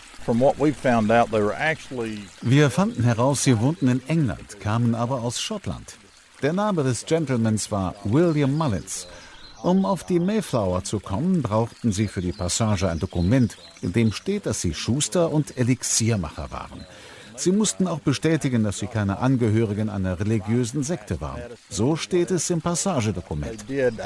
Wir fanden heraus, sie wohnten in England, kamen aber aus Schottland. Der Name des Gentlemans war William Mullins. Um auf die Mayflower zu kommen, brauchten sie für die Passage ein Dokument, in dem steht, dass sie Schuster und Elixiermacher waren. Sie mussten auch bestätigen, dass sie keine Angehörigen einer religiösen Sekte waren. So steht es im Passagedokument.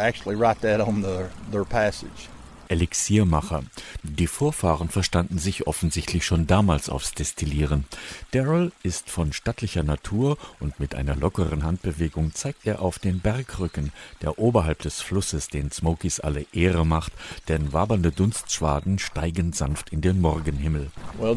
Elixiermacher. Die Vorfahren verstanden sich offensichtlich schon damals aufs Destillieren. Darrell ist von stattlicher Natur und mit einer lockeren Handbewegung zeigt er auf den Bergrücken, der oberhalb des Flusses den Smokies alle Ehre macht, denn wabernde Dunstschwaden steigen sanft in den Morgenhimmel.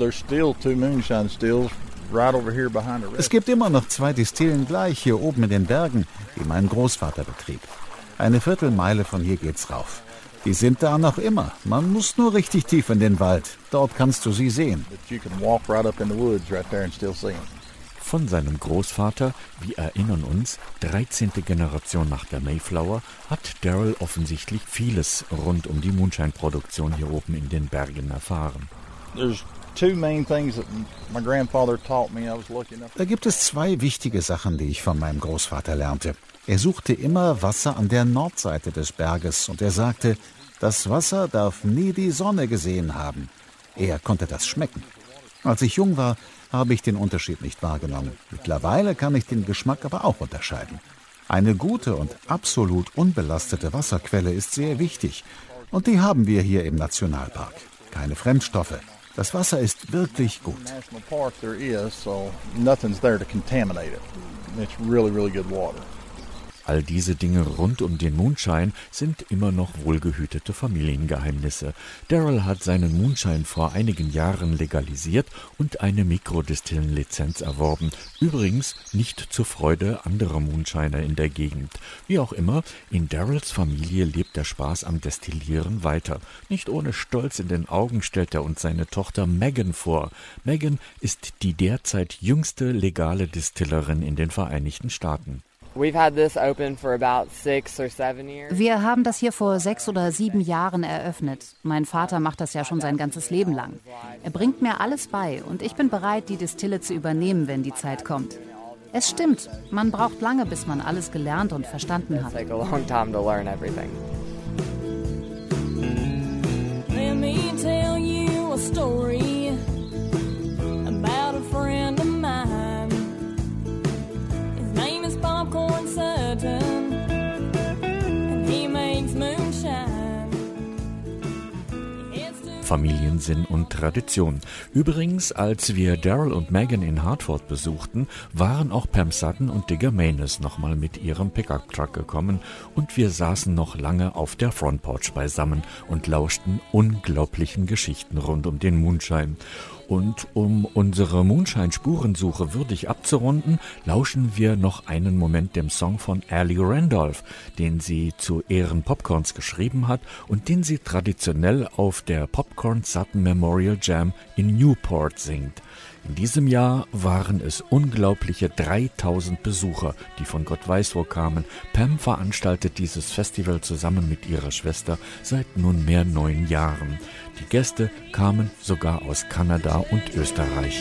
Es gibt immer noch 2 Distillen gleich hier oben in den Bergen, die mein Großvater betrieb. Eine Viertelmeile von hier geht's rauf. Die sind da noch immer. Man muss nur richtig tief in den Wald. Dort kannst du sie sehen. Von seinem Großvater, wir erinnern uns, 13. Generation nach der Mayflower, hat Darrell offensichtlich vieles rund um die Moonshine-Produktion hier oben in den Bergen erfahren. Da gibt es 2 wichtige Sachen, die ich von meinem Großvater lernte. Er suchte immer Wasser an der Nordseite des Berges und er sagte, das Wasser darf nie die Sonne gesehen haben. Er konnte das schmecken. Als ich jung war, habe ich den Unterschied nicht wahrgenommen. Mittlerweile kann ich den Geschmack aber auch unterscheiden. Eine gute und absolut unbelastete Wasserquelle ist sehr wichtig. Und die haben wir hier im Nationalpark. Keine Fremdstoffe. Das Wasser ist wirklich gut. All diese Dinge rund um den Moonshine sind immer noch wohlgehütete Familiengeheimnisse. Darrell hat seinen Moonshine vor einigen Jahren legalisiert und eine Mikrodistillenlizenz erworben. Übrigens nicht zur Freude anderer Moonshiner in der Gegend. Wie auch immer, in Darrells Familie lebt der Spaß am Destillieren weiter. Nicht ohne Stolz in den Augen stellt er uns seine Tochter Megan vor. Megan ist die derzeit jüngste legale Distillerin in den Vereinigten Staaten. Wir haben das hier vor 6 oder 7 Jahren eröffnet. Mein Vater macht das ja schon sein ganzes Leben lang. Er bringt mir alles bei und ich bin bereit, die Distille zu übernehmen, wenn die Zeit kommt. Es stimmt, man braucht lange, bis man alles gelernt und verstanden hat. Let me tell you a story about a friend of mine. His name is Popcorn Sutton, and he makes moonshine. Familiensinn und Tradition. Übrigens, als wir Daryl und Megan in Hartford besuchten, waren auch Pam Sutton und Digger Maynes nochmal mit ihrem Pickup-Truck gekommen und wir saßen noch lange auf der Frontporch beisammen und lauschten unglaublichen Geschichten rund um den Moonshine. Und um unsere Moonshine-Spurensuche würdig abzurunden, lauschen wir noch einen Moment dem Song von Ellie Randolph, den sie zu Ehren Popcorns geschrieben hat und den sie traditionell auf der Popcorn Sutton Memorial Jam in Newport singt. In diesem Jahr waren es unglaubliche 3000 Besucher, die von Gott weiß wo kamen. Pam veranstaltet dieses Festival zusammen mit ihrer Schwester seit nunmehr 9 Jahren. Die Gäste kamen sogar aus Kanada und Österreich.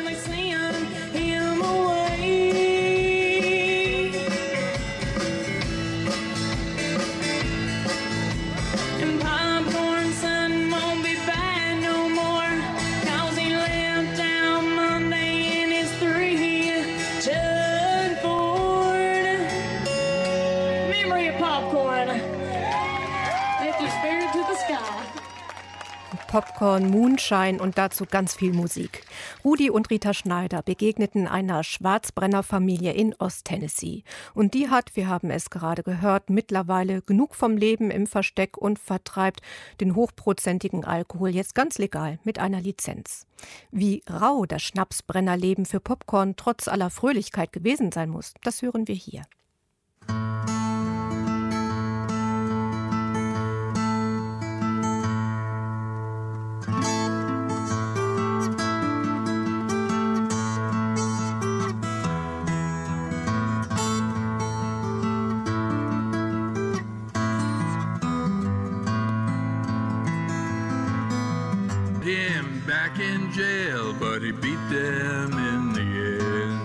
Popcorn, Moonshine und dazu ganz viel Musik. Rudi und Rita Schneider begegneten einer Schwarzbrennerfamilie in Osttennessee. Und die hat, wir haben es gerade gehört, mittlerweile genug vom Leben im Versteck und vertreibt den hochprozentigen Alkohol jetzt ganz legal mit einer Lizenz. Wie rau das Schnapsbrennerleben für Popcorn trotz aller Fröhlichkeit gewesen sein muss, das hören wir hier. Him back in jail, but he beat them in the end.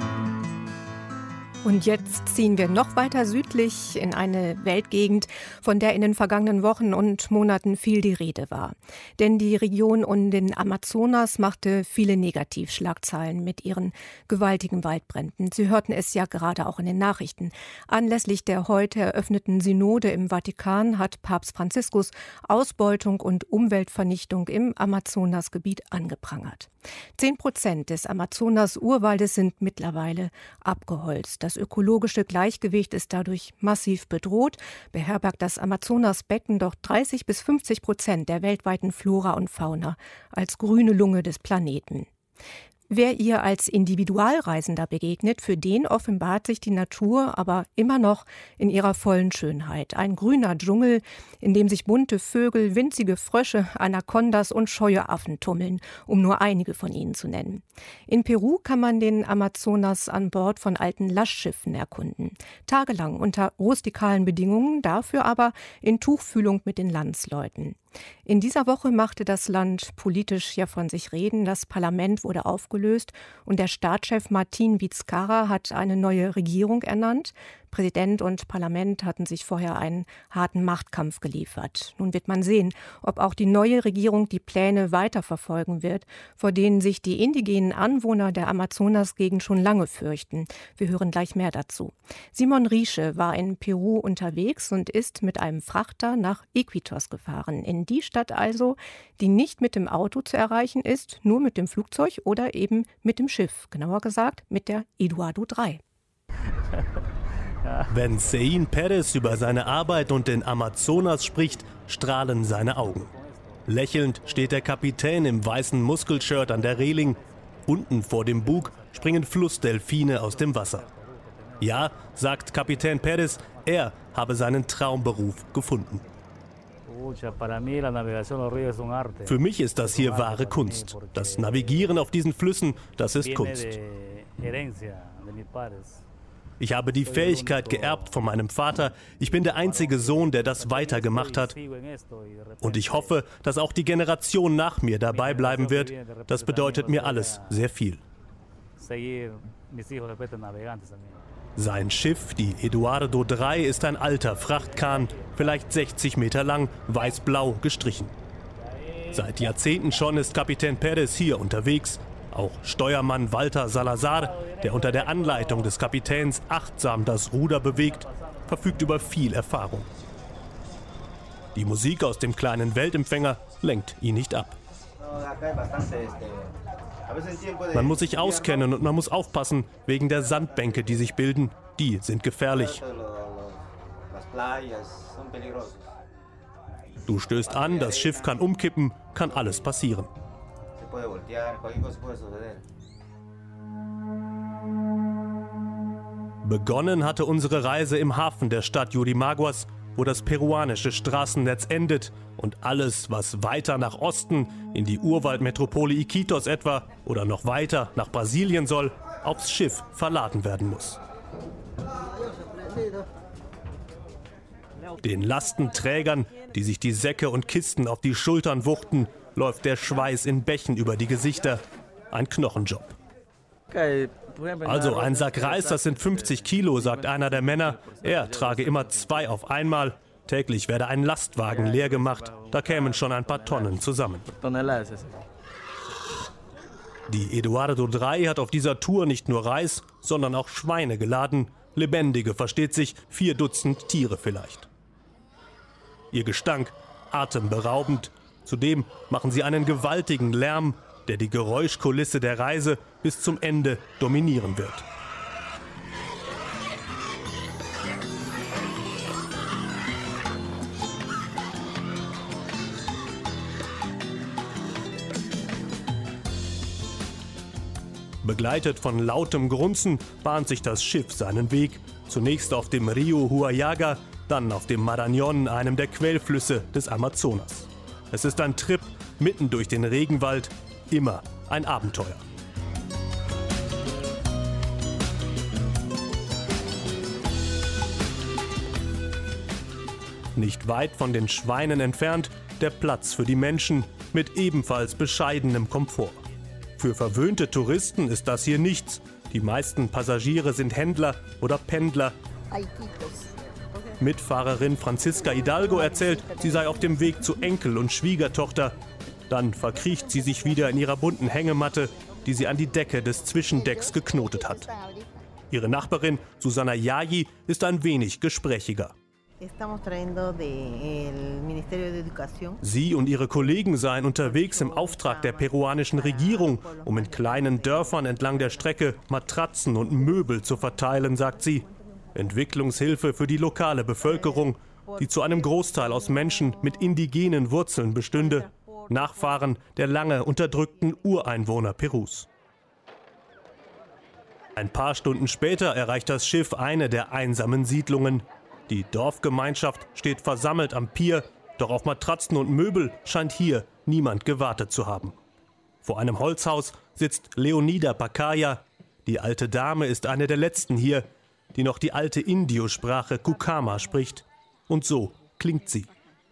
Und jetzt ziehen wir noch weiter südlich in eine Weltgegend, von der in den vergangenen Wochen und Monaten viel die Rede war. Denn die Region um den Amazonas machte viele Negativschlagzeilen mit ihren gewaltigen Waldbränden. Sie hörten es ja gerade auch in den Nachrichten. Anlässlich der heute eröffneten Synode im Vatikan hat Papst Franziskus Ausbeutung und Umweltvernichtung im Amazonasgebiet angeprangert. 10% des Amazonas-Urwaldes sind mittlerweile abgeholzt. Das ökologische Gleichgewicht ist dadurch massiv bedroht, beherbergt das Amazonasbecken doch 30-50% der weltweiten Flora und Fauna als grüne Lunge des Planeten. Wer ihr als Individualreisender begegnet, für den offenbart sich die Natur aber immer noch in ihrer vollen Schönheit. Ein grüner Dschungel, in dem sich bunte Vögel, winzige Frösche, Anakondas und scheue Affen tummeln, um nur einige von ihnen zu nennen. In Peru kann man den Amazonas an Bord von alten Lastschiffen erkunden. Tagelang unter rustikalen Bedingungen, dafür aber in Tuchfühlung mit den Landsleuten. In dieser Woche machte das Land politisch ja von sich reden. Das Parlament wurde aufgelöst und der Staatschef Martin Vizcarra hat eine neue Regierung ernannt. Präsident und Parlament hatten sich vorher einen harten Machtkampf geliefert. Nun wird man sehen, ob auch die neue Regierung die Pläne weiterverfolgen wird, vor denen sich die indigenen Anwohner der Amazonasgegend schon lange fürchten. Wir hören gleich mehr dazu. Simon Riesche war in Peru unterwegs und ist mit einem Frachter nach Iquitos gefahren. In die Stadt also, die nicht mit dem Auto zu erreichen ist, nur mit dem Flugzeug oder eben mit dem Schiff. Genauer gesagt mit der Eduardo 3. Wenn Sein Perez über seine Arbeit und den Amazonas spricht, strahlen seine Augen. Lächelnd steht der Kapitän im weißen Muskelshirt an der Reling. Unten vor dem Bug springen Flussdelfine aus dem Wasser. Ja, sagt Kapitän Perez, er habe seinen Traumberuf gefunden. Für mich ist das hier wahre Kunst. Das Navigieren auf diesen Flüssen, das ist Kunst. Ich habe die Fähigkeit geerbt von meinem Vater. Ich bin der einzige Sohn, der das weitergemacht hat. Und ich hoffe, dass auch die Generation nach mir dabei bleiben wird. Das bedeutet mir alles sehr viel. Sein Schiff, die Eduardo 3, ist ein alter Frachtkahn, vielleicht 60 Meter lang, weiß-blau gestrichen. Seit Jahrzehnten schon ist Kapitän Perez hier unterwegs. Auch Steuermann Walter Salazar, der unter der Anleitung des Kapitäns achtsam das Ruder bewegt, verfügt über viel Erfahrung. Die Musik aus dem kleinen Weltempfänger lenkt ihn nicht ab. Man muss sich auskennen und man muss aufpassen wegen der Sandbänke, die sich bilden. Die sind gefährlich. Du stößt an, das Schiff kann umkippen, kann alles passieren. Begonnen hatte unsere Reise im Hafen der Stadt Yurimaguas, wo das peruanische Straßennetz endet und alles, was weiter nach Osten, in die Urwaldmetropole Iquitos etwa oder noch weiter nach Brasilien soll, aufs Schiff verladen werden muss. Den Lastenträgern, die sich die Säcke und Kisten auf die Schultern wuchten, läuft der Schweiß in Bächen über die Gesichter. Ein Knochenjob. Also ein Sack Reis, das sind 50 Kilo, sagt einer der Männer. Er trage immer 2 auf einmal. Täglich werde ein Lastwagen leer gemacht. Da kämen schon ein paar Tonnen zusammen. Die Eduardo 3 hat auf dieser Tour nicht nur Reis, sondern auch Schweine geladen. Lebendige, versteht sich, 4 Dutzend Tiere vielleicht. Ihr Gestank atemberaubend. Zudem machen sie einen gewaltigen Lärm, der die Geräuschkulisse der Reise bis zum Ende dominieren wird. Begleitet von lautem Grunzen bahnt sich das Schiff seinen Weg. Zunächst auf dem Rio Huallaga, dann auf dem Marañón, einem der Quellflüsse des Amazonas. Es ist ein Trip mitten durch den Regenwald, immer ein Abenteuer. Nicht weit von den Schweinen entfernt der Platz für die Menschen mit ebenfalls bescheidenem Komfort. Für verwöhnte Touristen ist das hier nichts. Die meisten Passagiere sind Händler oder Pendler. Mitfahrerin Franziska Hidalgo erzählt, sie sei auf dem Weg zu Enkel und Schwiegertochter. Dann verkriecht sie sich wieder in ihrer bunten Hängematte, die sie an die Decke des Zwischendecks geknotet hat. Ihre Nachbarin Susana Yayi ist ein wenig gesprächiger. Sie und ihre Kollegen seien unterwegs im Auftrag der peruanischen Regierung, um in kleinen Dörfern entlang der Strecke Matratzen und Möbel zu verteilen, sagt sie. Entwicklungshilfe für die lokale Bevölkerung, die zu einem Großteil aus Menschen mit indigenen Wurzeln bestünde, Nachfahren der lange unterdrückten Ureinwohner Perus. Ein paar Stunden später erreicht das Schiff eine der einsamen Siedlungen. Die Dorfgemeinschaft steht versammelt am Pier, doch auf Matratzen und Möbel scheint hier niemand gewartet zu haben. Vor einem Holzhaus sitzt Leonida Pacaya. Die alte Dame ist eine der letzten hier, die noch die alte Indio-Sprache Cucama spricht. Und so klingt sie.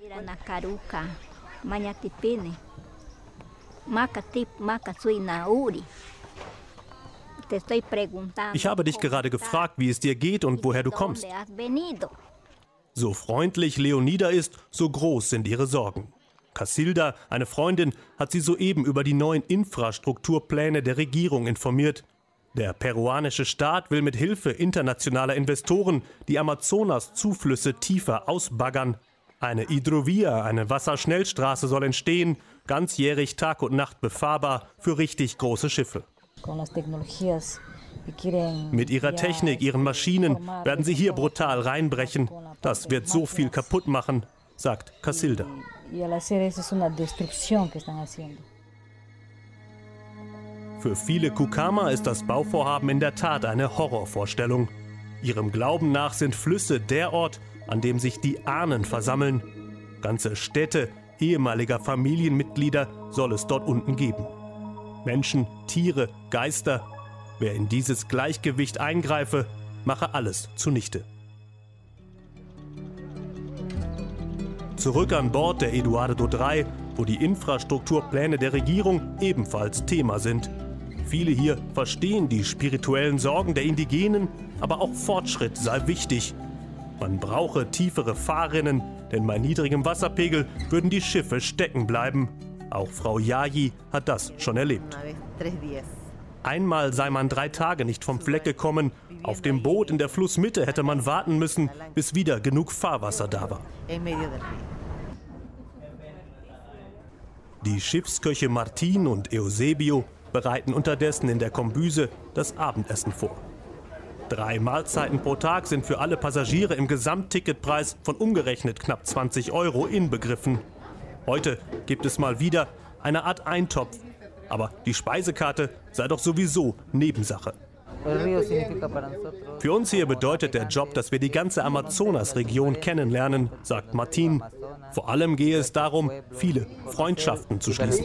Ich habe dich gerade gefragt, wie es dir geht und woher du kommst. So freundlich Leonida ist, so groß sind ihre Sorgen. Casilda, eine Freundin, hat sie soeben über die neuen Infrastrukturpläne der Regierung informiert. Der peruanische Staat will mit Hilfe internationaler Investoren die Amazonas-Zuflüsse tiefer ausbaggern. Eine Hidrovia, eine Wasserschnellstraße soll entstehen, ganzjährig Tag und Nacht befahrbar für richtig große Schiffe. Mit ihrer Technik, ihren Maschinen werden sie hier brutal reinbrechen. Das wird so viel kaputt machen, sagt Casilda. Für viele Cucama ist das Bauvorhaben in der Tat eine Horrorvorstellung. Ihrem Glauben nach sind Flüsse der Ort, an dem sich die Ahnen versammeln. Ganze Städte ehemaliger Familienmitglieder soll es dort unten geben. Menschen, Tiere, Geister. Wer in dieses Gleichgewicht eingreife, mache alles zunichte. Zurück an Bord der Eduardo 3, wo die Infrastrukturpläne der Regierung ebenfalls Thema sind. Viele hier verstehen die spirituellen Sorgen der Indigenen, aber auch Fortschritt sei wichtig. Man brauche tiefere Fahrrinnen, denn bei niedrigem Wasserpegel würden die Schiffe stecken bleiben. Auch Frau Yayi hat das schon erlebt. Einmal sei man 3 Tage nicht vom Fleck gekommen. Auf dem Boot in der Flussmitte hätte man warten müssen, bis wieder genug Fahrwasser da war. Die Schiffsköche Martin und Eusebio bereiten unterdessen in der Kombüse das Abendessen vor. 3 Mahlzeiten pro Tag sind für alle Passagiere im Gesamtticketpreis von umgerechnet knapp 20 € inbegriffen. Heute gibt es mal wieder eine Art Eintopf, aber die Speisekarte sei doch sowieso Nebensache. Für uns hier bedeutet der Job, dass wir die ganze Amazonasregion kennenlernen, sagt Martin. Vor allem gehe es darum, viele Freundschaften zu schließen.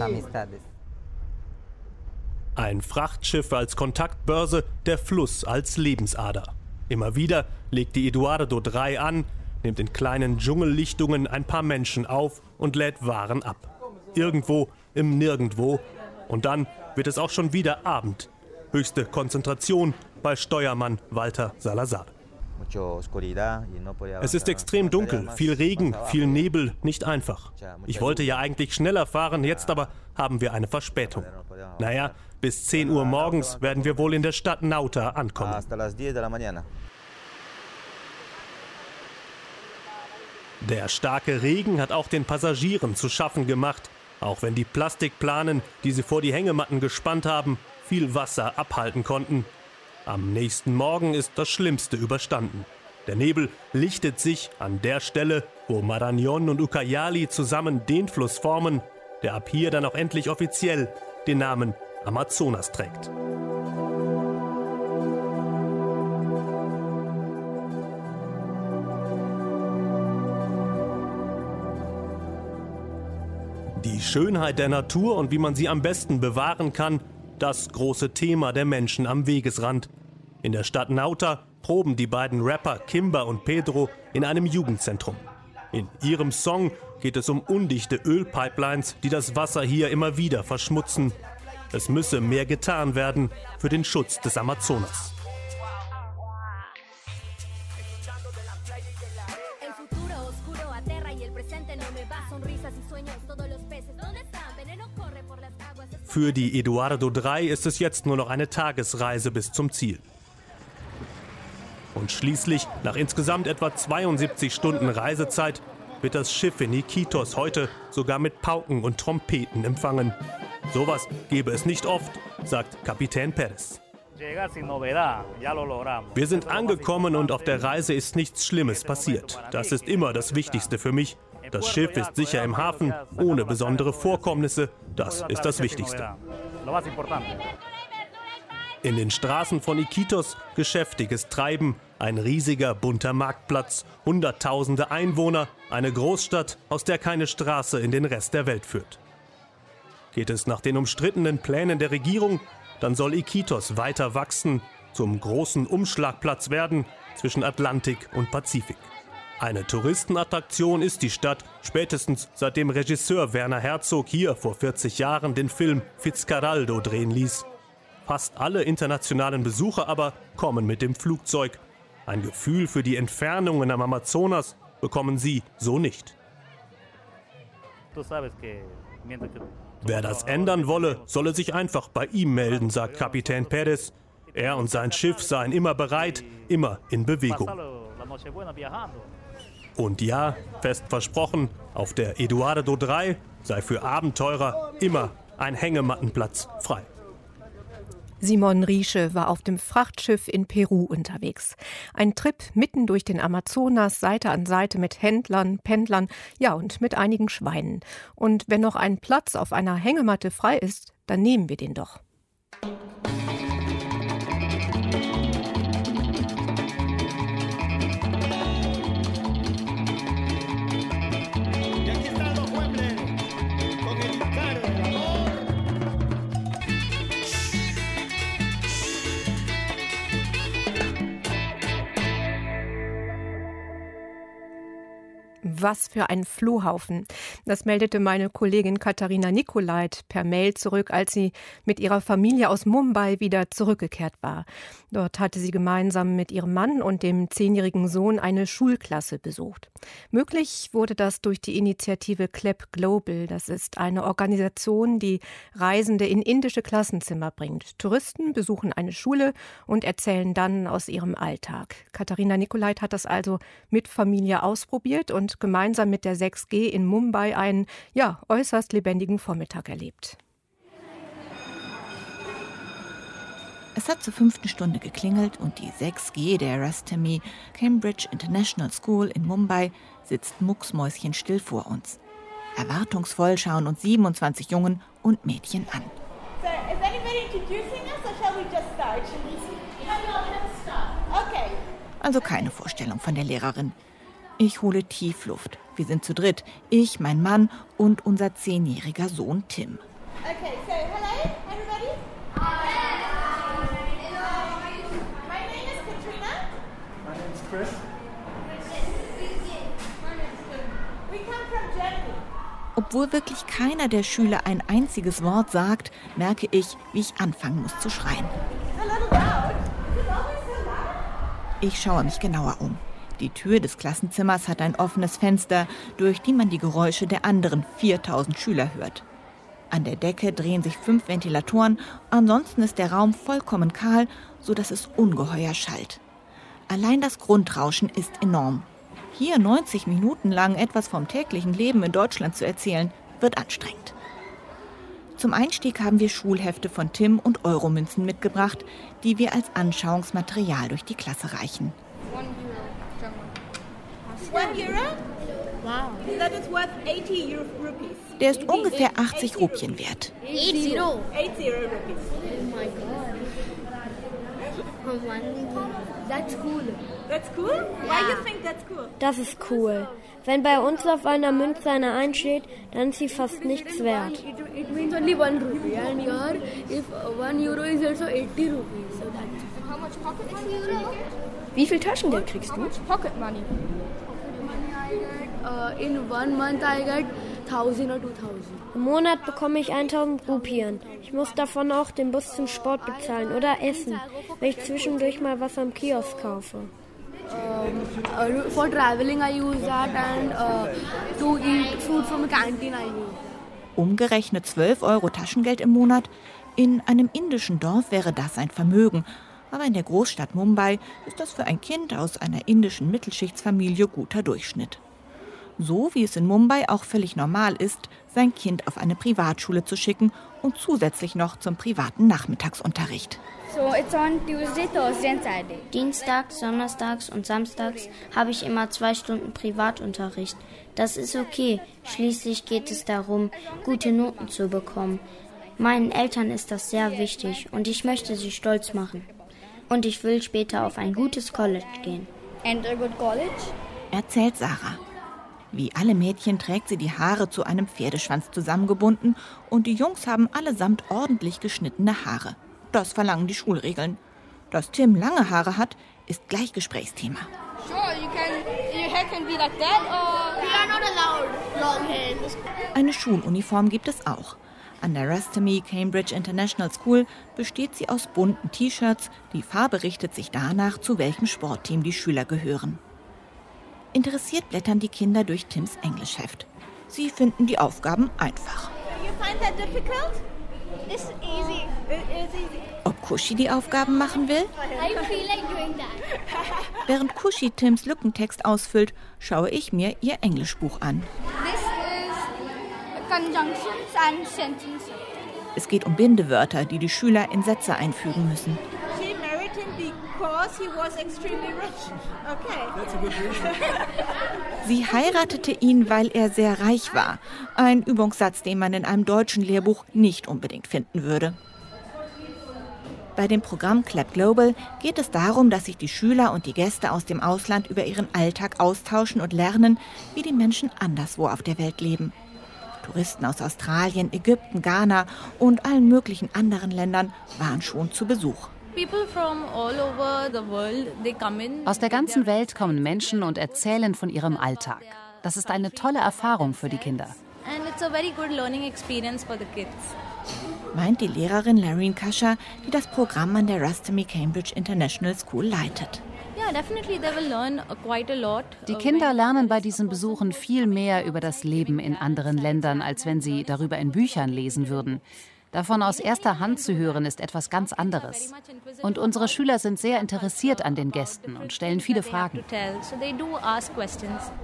Ein Frachtschiff als Kontaktbörse, der Fluss als Lebensader. Immer wieder legt die Eduardo 3 an, nimmt in kleinen Dschungellichtungen ein paar Menschen auf und lädt Waren ab. Irgendwo im Nirgendwo. Und dann wird es auch schon wieder Abend. Höchste Konzentration bei Steuermann Walter Salazar. Es ist extrem dunkel, viel Regen, viel Nebel, nicht einfach. Ich wollte ja eigentlich schneller fahren, jetzt aber haben wir eine Verspätung. Naja, bis 10 Uhr morgens werden wir wohl in der Stadt Nauta ankommen. Der starke Regen hat auch den Passagieren zu schaffen gemacht, auch wenn die Plastikplanen, die sie vor die Hängematten gespannt haben, viel Wasser abhalten konnten. Am nächsten Morgen ist das Schlimmste überstanden. Der Nebel lichtet sich an der Stelle, wo Marañón und Ucayali zusammen den Fluss formen, der ab hier dann auch endlich offiziell den Namen Amazonas trägt. Die Schönheit der Natur und wie man sie am besten bewahren kann, das große Thema der Menschen am Wegesrand. In der Stadt Nauta proben die beiden Rapper Kimba und Pedro in einem Jugendzentrum. In ihrem Song geht es um undichte Ölpipelines, die das Wasser hier immer wieder verschmutzen. Es müsse mehr getan werden für den Schutz des Amazonas. Für die Eduardo 3 ist es jetzt nur noch eine Tagesreise bis zum Ziel. Und schließlich, nach insgesamt etwa 72 Stunden Reisezeit, wird das Schiff in Iquitos heute sogar mit Pauken und Trompeten empfangen. Sowas gäbe es nicht oft, sagt Kapitän Pérez. Wir sind angekommen und auf der Reise ist nichts Schlimmes passiert. Das ist immer das Wichtigste für mich. Das Schiff ist sicher im Hafen, ohne besondere Vorkommnisse. Das ist das Wichtigste. In den Straßen von Iquitos geschäftiges Treiben, ein riesiger bunter Marktplatz, Hunderttausende Einwohner, eine Großstadt, aus der keine Straße in den Rest der Welt führt. Geht es nach den umstrittenen Plänen der Regierung, dann soll Iquitos weiter wachsen, zum großen Umschlagplatz werden zwischen Atlantik und Pazifik. Eine Touristenattraktion ist die Stadt, spätestens seitdem Regisseur Werner Herzog hier vor 40 Jahren den Film Fitzcarraldo drehen ließ. Fast alle internationalen Besucher aber kommen mit dem Flugzeug. Ein Gefühl für die Entfernungen am Amazonas bekommen sie so nicht. Wer das ändern wolle, solle sich einfach bei ihm melden, sagt Kapitän Pérez. Er und sein Schiff seien immer bereit, immer in Bewegung. Und ja, fest versprochen, auf der Eduardo 3 sei für Abenteurer immer ein Hängemattenplatz frei. Simon Riesche war auf dem Frachtschiff in Peru unterwegs. Ein Trip mitten durch den Amazonas, Seite an Seite mit Händlern, Pendlern, ja und mit einigen Schweinen. Und wenn noch ein Platz auf einer Hängematte frei ist, dann nehmen wir den doch. Was für ein Flohhaufen. Das meldete meine Kollegin Katharina Nicolait per Mail zurück, als sie mit ihrer Familie aus Mumbai wieder zurückgekehrt war. Dort hatte sie gemeinsam mit ihrem Mann und dem 10-jährigen Sohn eine Schulklasse besucht. Möglich wurde das durch die Initiative CLEP Global. Das ist eine Organisation, die Reisende in indische Klassenzimmer bringt. Touristen besuchen eine Schule und erzählen dann aus ihrem Alltag. Katharina Nicolait hat das also mit Familie ausprobiert und und gemeinsam mit der 6G in Mumbai einen, äußerst lebendigen Vormittag erlebt. Es hat zur 5. Stunde geklingelt und die 6G der Rastemi Cambridge International School in Mumbai sitzt mucksmäuschenstill vor uns. Erwartungsvoll schauen uns 27 Jungen und Mädchen an. So, is anybody introducing us or shall we just start? Okay. Also keine Vorstellung von der Lehrerin. Ich hole tief Luft. Wir sind zu dritt. Ich, mein Mann und unser 10-jähriger Sohn Tim. Okay, so hello, everybody. My name is Katrina. My name is Chris. We come from Germany. Obwohl wirklich keiner der Schüler ein einziges Wort sagt, merke ich, wie ich anfangen muss zu schreien. Ich schaue mich genauer um. Die Tür des Klassenzimmers hat ein offenes Fenster, durch die man die Geräusche der anderen 4000 Schüler hört. An der Decke drehen sich 5 Ventilatoren, ansonsten ist der Raum vollkommen kahl, sodass es ungeheuer schallt. Allein das Grundrauschen ist enorm. Hier 90 Minuten lang etwas vom täglichen Leben in Deutschland zu erzählen, wird anstrengend. Zum Einstieg haben wir Schulhefte von Tim und Euromünzen mitgebracht, die wir als Anschauungsmaterial durch die Klasse reichen. €1? Wow. That is worth 80 rupees. Der ist ungefähr 80 Rupien wert. 80 rupees. Oh my God. That's cool. That's cool? Why do you think that's cool? Das ist cool. Wenn bei uns auf einer Münze eine 1 steht, dann ist sie fast nichts wert. It means only 1 rupee. And here, if €1 is also 80 rupees. So that's How much pocket money do you get? Wie viel Taschengeld kriegst How du? much pocket money? In 1 month I get 1,000 or 2,000. Im Monat bekomme ich 1.000 Rupien. Ich muss davon auch den Bus zum Sport bezahlen oder essen, wenn ich zwischendurch mal was am Kiosk kaufe. For traveling I use that and to eat food from a canteen I use. Umgerechnet 12 € Taschengeld im Monat. In einem indischen Dorf wäre das ein Vermögen. Aber in der Großstadt Mumbai ist das für ein Kind aus einer indischen Mittelschichtsfamilie guter Durchschnitt. So wie es in Mumbai auch völlig normal ist, sein Kind auf eine Privatschule zu schicken und zusätzlich noch zum privaten Nachmittagsunterricht. So it's on Tuesday, Thursday and Saturday. Dienstags, Donnerstags und Samstags habe ich immer 2 Stunden Privatunterricht. Das ist okay. Schließlich geht es darum, gute Noten zu bekommen. Meinen Eltern ist das sehr wichtig und ich möchte sie stolz machen. Und ich will später auf ein gutes College gehen. Enter a good college? Erzählt Sarah. Wie alle Mädchen trägt sie die Haare zu einem Pferdeschwanz zusammengebunden und die Jungs haben allesamt ordentlich geschnittene Haare. Das verlangen die Schulregeln. Dass Tim lange Haare hat, ist gleich Gesprächsthema. Sure, your hair can be like that or... We are not allowed long hair in the school. Eine Schuluniform gibt es auch. An der Rastemi Cambridge International School besteht sie aus bunten T-Shirts. Die Farbe richtet sich danach, zu welchem Sportteam die Schüler gehören. Interessiert blättern die Kinder durch Tims Englischheft. Sie finden die Aufgaben einfach. You find that difficult? It's easy. It's easy. Ob Kushi die Aufgaben machen will? I feel like doing that. Während Kushi Tims Lückentext ausfüllt, schaue ich mir ihr Englischbuch an. This is conjunctions and sentences. Es geht um Bindewörter, die die Schüler in Sätze einfügen müssen. She married him because he was extremely rich. Okay. That's a good reason. Sie heiratete ihn, weil er sehr reich war. Ein Übungssatz, den man in einem deutschen Lehrbuch nicht unbedingt finden würde. Bei dem Programm Clap Global geht es darum, dass sich die Schüler und die Gäste aus dem Ausland über ihren Alltag austauschen und lernen, wie die Menschen anderswo auf der Welt leben. Touristen aus Australien, Ägypten, Ghana und allen möglichen anderen Ländern waren schon zu Besuch. Aus der ganzen Welt kommen Menschen und erzählen von ihrem Alltag. Das ist eine tolle Erfahrung für die Kinder. Meint die Lehrerin Larine Kasher, die das Programm an der Rastemi Cambridge International School leitet. Die Kinder lernen bei diesen Besuchen viel mehr über das Leben in anderen Ländern, als wenn sie darüber in Büchern lesen würden. Davon aus erster Hand zu hören, ist etwas ganz anderes. Und unsere Schüler sind sehr interessiert an den Gästen und stellen viele Fragen.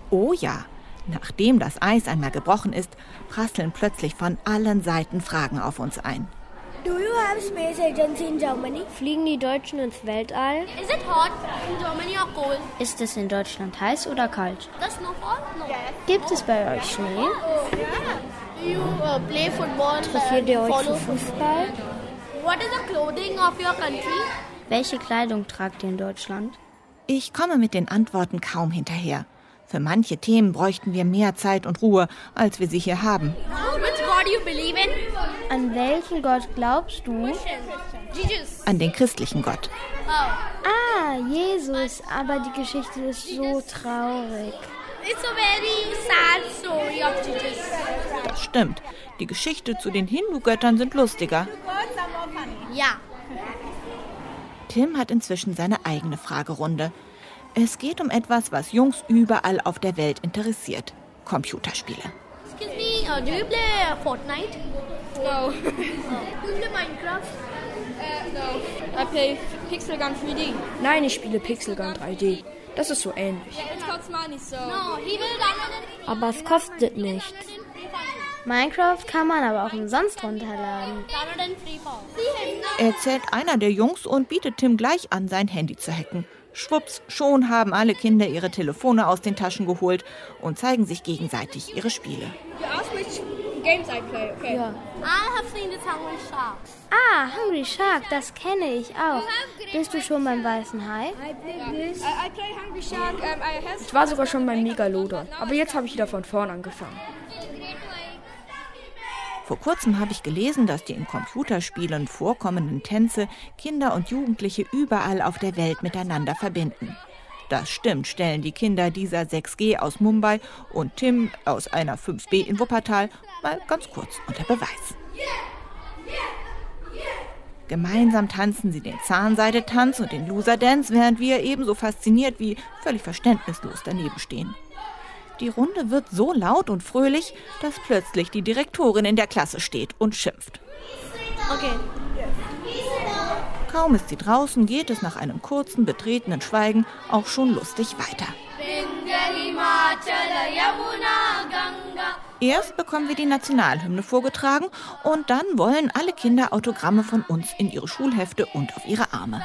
Oh ja, nachdem das Eis einmal gebrochen ist, prasseln plötzlich von allen Seiten Fragen auf uns ein. Do you have space agency in Germany? Fliegen die Deutschen ins Weltall? Is it hot in Germany or cold? Ist es in Deutschland heiß oder kalt? The snowfall? No. Gibt es bei euch Schnee? Do you play football? Interessiert ihr euch für Fußball? What is the clothing of your country? Welche Kleidung tragt ihr in Deutschland? Ich komme mit den Antworten kaum hinterher. Für manche Themen bräuchten wir mehr Zeit und Ruhe, als wir sie hier haben. Which God you believe in? An welchen Gott glaubst du? Jesus. An den christlichen Gott. Ah, Jesus. Aber die Geschichte ist so traurig. It's a very sad story of Jesus. Das stimmt. Die Geschichte zu den Hindu-Göttern sind lustiger. Ja. Tim hat inzwischen seine eigene Fragerunde. Es geht um etwas, was Jungs überall auf der Welt interessiert. Computerspiele. Excuse me, do you play Fortnite? No. Do you play Minecraft? No. I play Pixel Gun 3D. Nein, ich spiele Pixel Gun 3D. Das ist so ähnlich. It costs money, so. No, he will download it. Aber es kostet nichts. Minecraft kann man aber auch umsonst runterladen. Erzählt einer der Jungs und bietet Tim gleich an, sein Handy zu hacken. Schwupps, schon haben alle Kinder ihre Telefone aus den Taschen geholt und zeigen sich gegenseitig ihre Spiele. You ask which games I play, okay? Yeah. I have seen this Hungry Shark. Ah, Hungry Shark, das kenne ich auch. Bist du schon beim Weißen Hai? I play Hungry Shark. Ich war sogar schon beim Megalodon, aber jetzt habe ich wieder von vorn angefangen. Vor kurzem habe ich gelesen, dass die in Computerspielen vorkommenden Tänze Kinder und Jugendliche überall auf der Welt miteinander verbinden. Das stimmt, stellen die Kinder dieser 6G aus Mumbai und Tim aus einer 5B in Wuppertal mal ganz kurz unter Beweis. Gemeinsam tanzen sie den Zahnseidetanz und den Loser-Dance, während wir ebenso fasziniert wie völlig verständnislos daneben stehen. Die Runde wird so laut und fröhlich, dass plötzlich die Direktorin in der Klasse steht und schimpft. Okay. Kaum ist sie draußen, geht es nach einem kurzen, betretenen Schweigen auch schon lustig weiter. Erst bekommen wir die Nationalhymne vorgetragen und dann wollen alle Kinder Autogramme von uns in ihre Schulhefte und auf ihre Arme.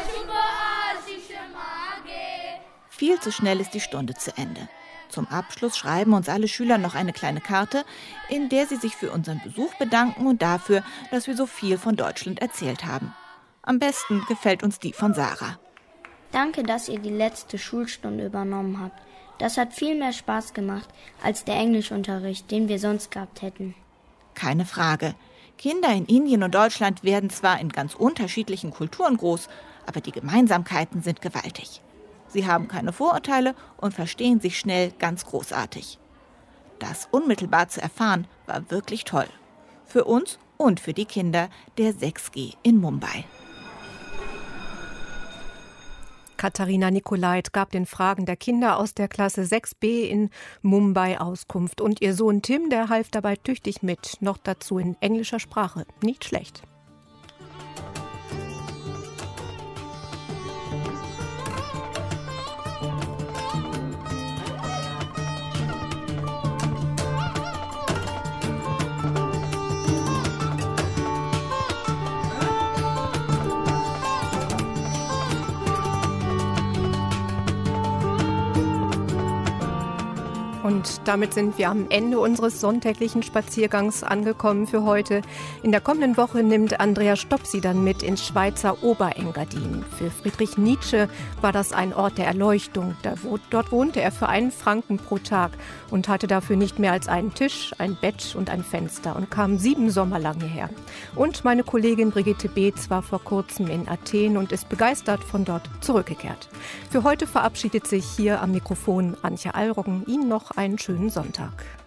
Viel zu schnell ist die Stunde zu Ende. Zum Abschluss schreiben uns alle Schüler noch eine kleine Karte, in der sie sich für unseren Besuch bedanken und dafür, dass wir so viel von Deutschland erzählt haben. Am besten gefällt uns die von Sarah. Danke, dass ihr die letzte Schulstunde übernommen habt. Das hat viel mehr Spaß gemacht als der Englischunterricht, den wir sonst gehabt hätten. Keine Frage. Kinder in Indien und Deutschland werden zwar in ganz unterschiedlichen Kulturen groß, aber die Gemeinsamkeiten sind gewaltig. Sie haben keine Vorurteile und verstehen sich schnell ganz großartig. Das unmittelbar zu erfahren, war wirklich toll. Für uns und für die Kinder der 6G in Mumbai. Katharina Nicolait gab den Fragen der Kinder aus der Klasse 6b in Mumbai Auskunft. Und ihr Sohn Tim, der half dabei tüchtig mit, noch dazu in englischer Sprache. Nicht schlecht. Und damit sind wir am Ende unseres sonntäglichen Spaziergangs angekommen für heute. In der kommenden Woche nimmt Andrea Stopp Sie dann mit ins Schweizer Oberengadin. Für Friedrich Nietzsche war das ein Ort der Erleuchtung. Dort wohnte er für 1 Franken pro Tag und hatte dafür nicht mehr als einen Tisch, ein Bett und ein Fenster und kam 7 Sommer lang hierher. Und meine Kollegin Brigitte Beetz war vor kurzem in Athen und ist begeistert von dort zurückgekehrt. Für heute verabschiedet sich hier am Mikrofon Antje Allroggen. Ihnen noch einen schönen Sonntag.